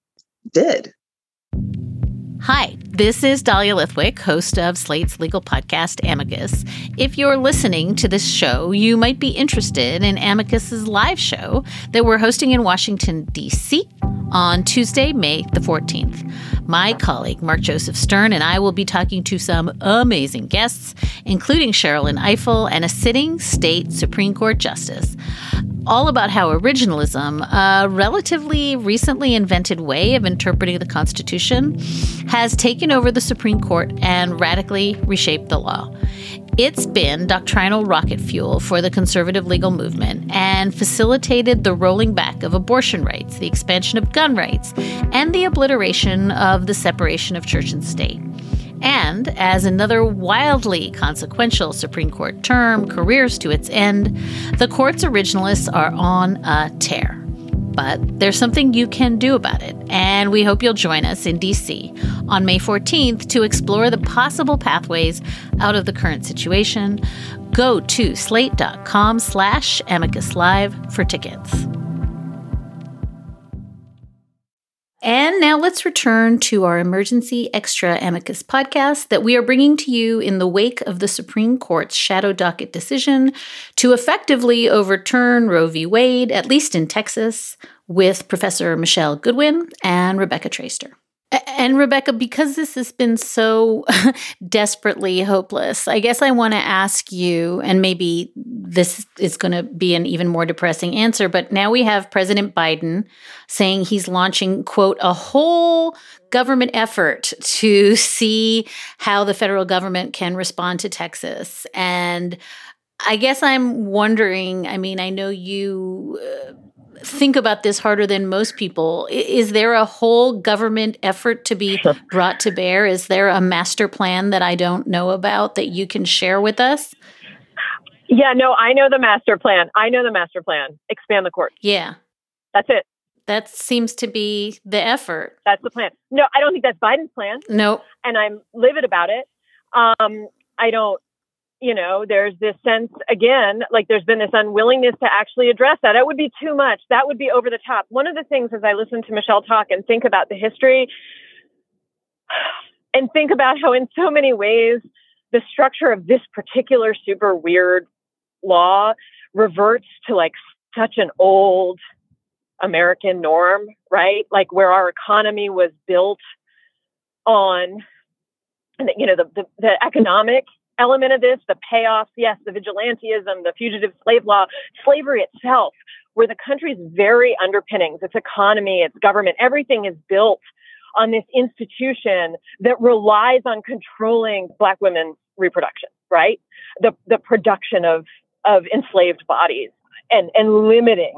did. Hi, this is Dahlia Lithwick, host of Slate's legal podcast, Amicus. If you're listening to this show, you might be interested in Amicus's live show that we're hosting in Washington, D C on Tuesday, May the fourteenth. My colleague, Mark Joseph Stern, and I will be talking to some amazing guests, including Sherrilyn Ifill and a sitting state Supreme Court justice, all about how originalism, a relatively recently invented way of interpreting the Constitution, has taken over the Supreme Court and radically reshaped the law. It's been doctrinal rocket fuel for the conservative legal movement and facilitated the rolling back of abortion rights, the expansion of gun rights, and the obliteration of the separation of church and state. And as another wildly consequential Supreme Court term careers to its end, the court's originalists are on a tear. But there's something you can do about it, and we hope you'll join us in D C on May fourteenth to explore the possible pathways out of the current situation. Go to slate.com slash amicus live for tickets. And now let's return to our emergency extra Amicus podcast that we are bringing to you in the wake of the Supreme Court's shadow docket decision to effectively overturn Roe v. Wade, at least in Texas, with Professor Michelle Goodwin and Rebecca Traister. And Rebecca, because this has been so desperately hopeless, I guess I want to ask you, and maybe this is going to be an even more depressing answer, but now we have President Biden saying he's launching, quote, a whole government effort to see how the federal government can respond to Texas. And I guess I'm wondering, I mean, I know you uh, think about this harder than most people. Is there a whole government effort to be brought to bear? Is there a master plan that I don't know about that you can share with us? Yeah, no, I know the master plan. I know the master plan. Expand the court. Yeah. That's it. That seems to be the effort. That's the plan. No, I don't think that's Biden's plan. No. And I'm livid about it. Um, I don't, you know, there's this sense, again, like there's been this unwillingness to actually address that. That would be too much. That would be over the top. One of the things as I listen to Michelle talk and think about the history and think about how in so many ways the structure of this particular super weird law reverts to like such an old American norm, right? Like where our economy was built on, you know, the, the, the economic element of this, the payoffs, yes, the vigilantism, the fugitive slave law, slavery itself, where the country's very underpinnings, its economy, its government, everything is built on this institution that relies on controlling Black women's reproduction, right? The the production of of enslaved bodies and, and limiting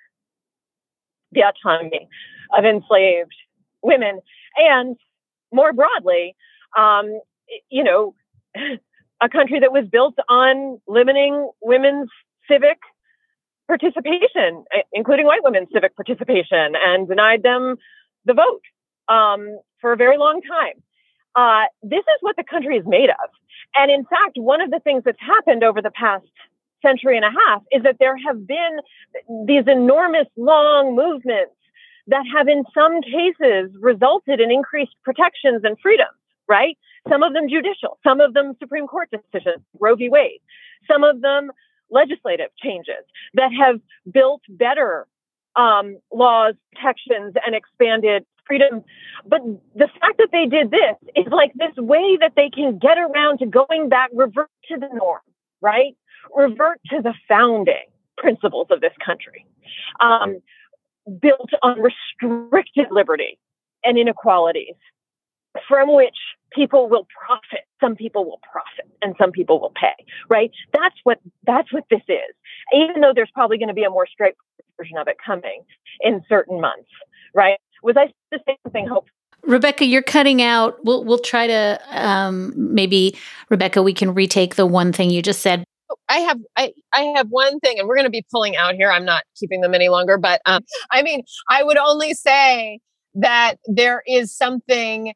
the autonomy of enslaved women. And more broadly, um, you know, a country that was built on limiting women's civic participation, including white women's civic participation, and denied them the vote um, for a very long time. Uh, this is what the country is made of. And in fact, one of the things that's happened over the past century and a half is that there have been these enormous long movements that have in some cases resulted in increased protections and freedoms, right? Some of them judicial, some of them Supreme Court decisions, Roe v. Wade, some of them legislative changes that have built better um, laws, protections, and expanded freedom. But the fact that they did this is like this way that they can get around to going back, revert to the norm, right? Revert to the founding principles of this country, um, built on restricted liberty and inequalities from which people will profit. Some people will profit and some people will pay, right? That's what, that's what this is. Even though there's probably going to be a more straightforward version of it coming in certain months, right? Was I to say something hopeful? Rebecca, you're cutting out. We'll, we'll try to, um, maybe, Rebecca, we can retake the one thing you just said. I have I, I have one thing, and we're going to be pulling out here. I'm not keeping them any longer, but um, I mean, I would only say that there is something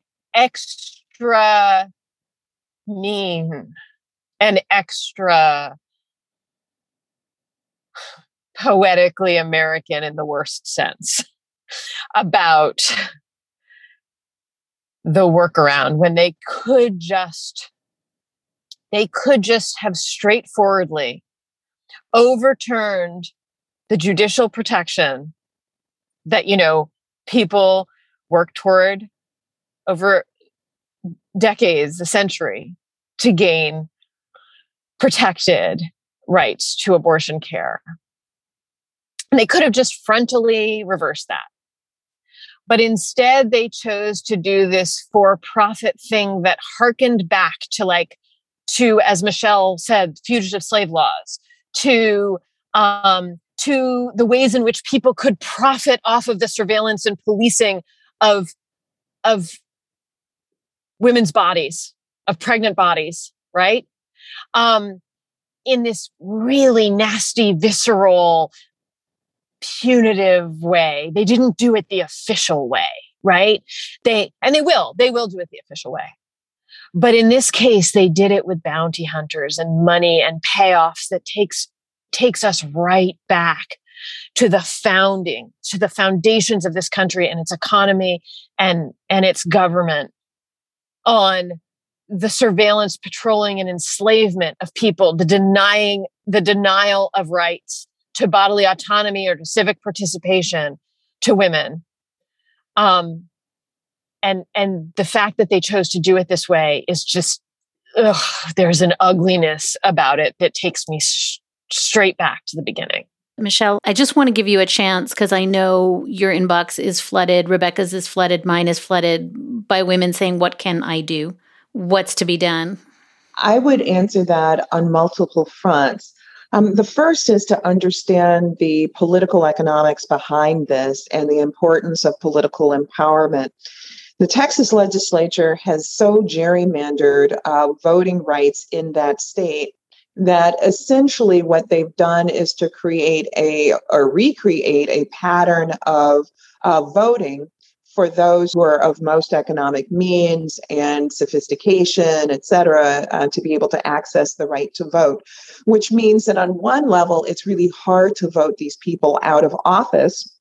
extra mean and extra poetically American in the worst sense about the workaround when they could just They could just have straightforwardly overturned the judicial protection that, you know, people work toward over decades, a century, to gain protected rights to abortion care. And they could have just frontally reversed that. But instead, they chose to do this for-profit thing that harkened back to like, to, as Michelle said, fugitive slave laws, to um, to the ways in which people could profit off of the surveillance and policing of of women's bodies, of pregnant bodies, right? Um, in this really nasty, visceral, punitive way. They didn't do it the official way, right? They and they will, they will do it the official way. But in this case, they did it with bounty hunters and money and payoffs that takes takes us right back to the founding, to the foundations of this country and its economy and, and its government on the surveillance, patrolling, and enslavement of people, the denying, the denial of rights to bodily autonomy or to civic participation to women. Um, And and the fact that they chose to do it this way is just, ugh, there's an ugliness about it that takes me sh- straight back to the beginning. Michelle, I just want to give you a chance because I know your inbox is flooded. Rebecca's is flooded. Mine is flooded by women saying, what can I do? What's to be done? I would answer that on multiple fronts. Um, the first is to understand the political economics behind this and the importance of political empowerment. The Texas legislature has so gerrymandered uh, voting rights in that state that essentially what they've done is to create a or recreate a pattern of uh, voting for those who are of most economic means and sophistication, et cetera, uh, to be able to access the right to vote, which means that on one level, it's really hard to vote these people out of office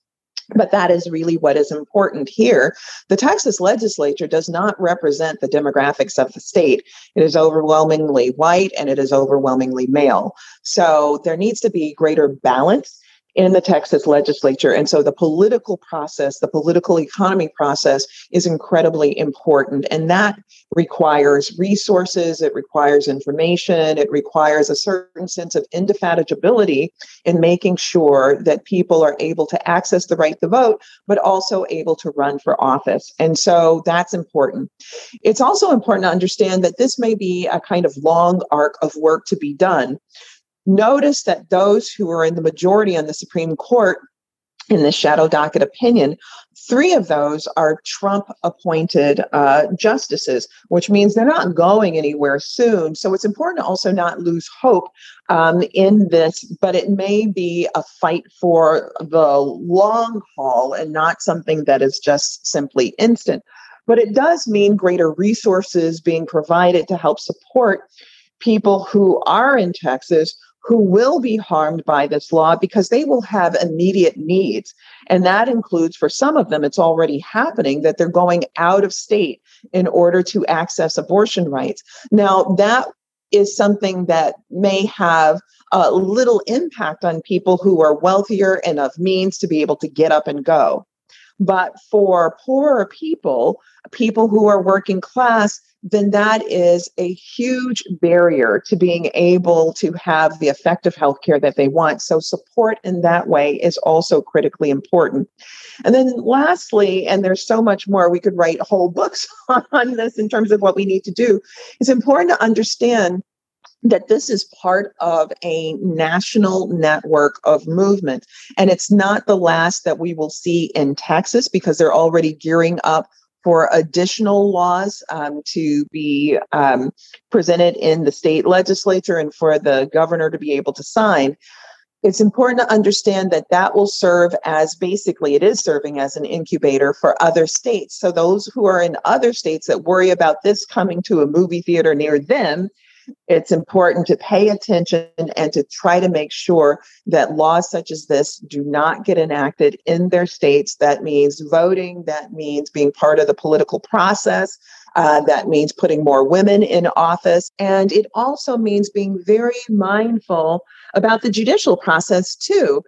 But that is really what is important here. The Texas legislature does not represent the demographics of the state. It is overwhelmingly white and it is overwhelmingly male. So there needs to be greater balance in the Texas legislature. And so the political process, the political economy process is incredibly important. And that requires resources, it requires information, it requires a certain sense of indefatigability in making sure that people are able to access the right to vote, but also able to run for office. And so that's important. It's also important to understand that this may be a kind of long arc of work to be done. Notice that those who are in the majority on the Supreme Court in the shadow docket opinion, three of those are Trump-appointed uh, justices, which means they're not going anywhere soon. So it's important to also not lose hope um, in this, but it may be a fight for the long haul and not something that is just simply instant. But it does mean greater resources being provided to help support people who are in Texas who will be harmed by this law because they will have immediate needs. And that includes, for some of them, it's already happening, that they're going out of state in order to access abortion rights. Now, that is something that may have a little impact on people who are wealthier and of means to be able to get up and go. But for poorer people, people who are working class, then that is a huge barrier to being able to have the effective healthcare that they want. So support in that way is also critically important. And then lastly, and there's so much more, we could write whole books on this in terms of what we need to do, it's important to understand that this is part of a national network of movement. And it's not the last that we will see in Texas because they're already gearing up for additional laws um, to be um, presented in the state legislature and for the governor to be able to sign. It's important to understand that that will serve as basically, it is serving as an incubator for other states. So those who are in other states that worry about this coming to a movie theater near them, it's important to pay attention and to try to make sure that laws such as this do not get enacted in their states. That means voting, that means being part of the political process, uh, that means putting more women in office. And it also means being very mindful about the judicial process too.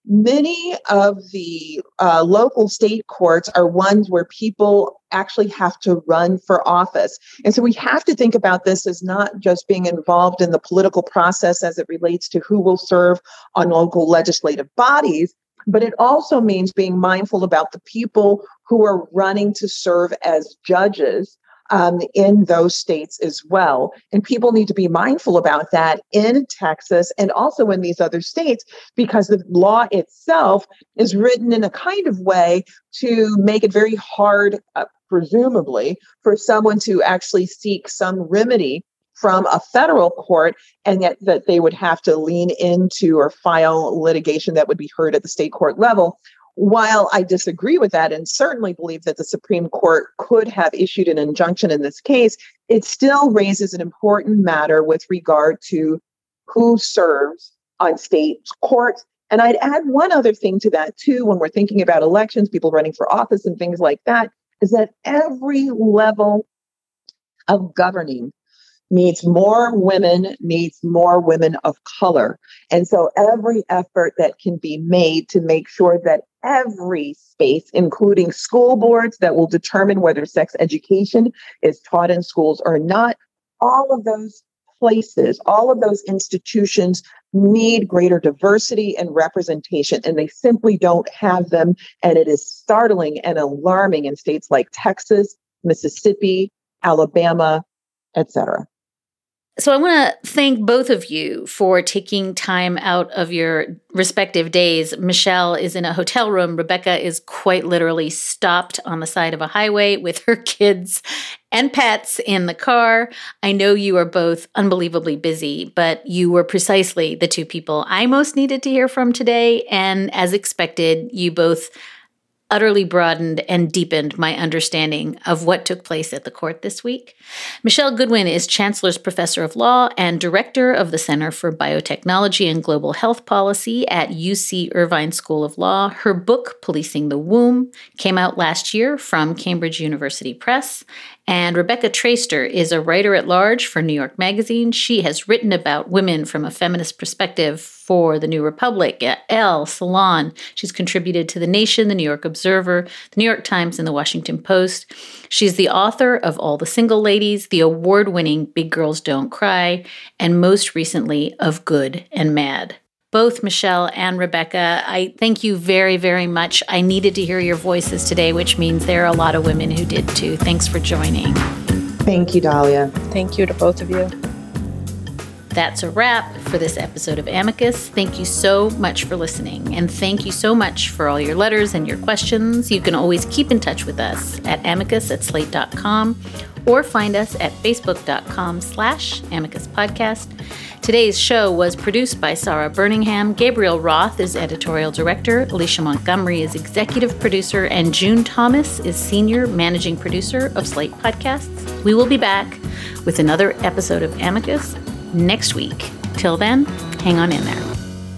Many of the uh, local state courts are ones where people actually have to run for office. And so we have to think about this as not just being involved in the political process as it relates to who will serve on local legislative bodies, but it also means being mindful about the people who are running to serve as judges Um, in those states as well. And people need to be mindful about that in Texas and also in these other states, because the law itself is written in a kind of way to make it very hard, uh, presumably, for someone to actually seek some remedy from a federal court, and yet that they would have to lean into or file litigation that would be heard at the state court level. While I disagree with that and certainly believe that the Supreme Court could have issued an injunction in this case, it still raises an important matter with regard to who serves on state courts. And I'd add one other thing to that, too, when we're thinking about elections, people running for office and things like that, is that every level of governing needs more women, needs more women of color. And so every effort that can be made to make sure that every space, including school boards that will determine whether sex education is taught in schools or not, all of those places, all of those institutions need greater diversity and representation, and they simply don't have them. And it is startling and alarming in states like Texas, Mississippi, Alabama, et cetera. So I want to thank both of you for taking time out of your respective days. Michelle is in a hotel room. Rebecca is quite literally stopped on the side of a highway with her kids and pets in the car. I know you are both unbelievably busy, but you were precisely the two people I most needed to hear from today. And as expected, you both utterly broadened and deepened my understanding of what took place at the court this week. Michelle Goodwin is Chancellor's Professor of Law and Director of the Center for Biotechnology and Global Health Policy at U C Irvine School of Law. Her book, Policing the Womb, came out last year from Cambridge University Press. And Rebecca Traister is a writer-at-large for New York Magazine. She has written about women from a feminist perspective for The New Republic, Elle, Salon. She's contributed to The Nation, The New York Observer, The New York Times, and The Washington Post. She's the author of All the Single Ladies, the award-winning Big Girls Don't Cry, and most recently of Good and Mad. Both Michelle and Rebecca, I thank you very, very much. I needed to hear your voices today, which means there are a lot of women who did too. Thanks for joining. Thank you, Dahlia. Thank you to both of you. That's a wrap for this episode of Amicus. Thank you so much for listening. And thank you so much for all your letters and your questions. You can always keep in touch with us at amicus at slate dot com or find us at facebook.com slash amicus podcast. Today's show was produced by Sarah Birmingham. Gabriel Roth is editorial director. Alicia Montgomery is executive producer. And June Thomas is senior managing producer of Slate Podcasts. We will be back with another episode of Amicus next week. Till then, hang on in there.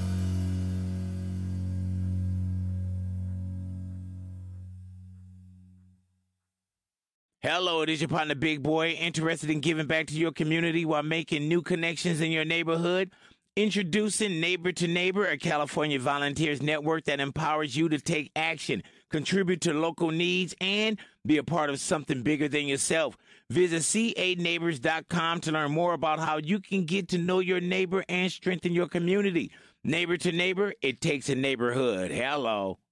Hello, it is your partner, Big Boy, interested in giving back to your community while making new connections in your neighborhood? Introducing Neighbor to Neighbor, a California volunteers network that empowers you to take action, contribute to local needs, and be a part of something bigger than yourself. Visit c a neighbors dot com to learn more about how you can get to know your neighbor and strengthen your community. Neighbor to Neighbor, it takes a neighborhood. Hello.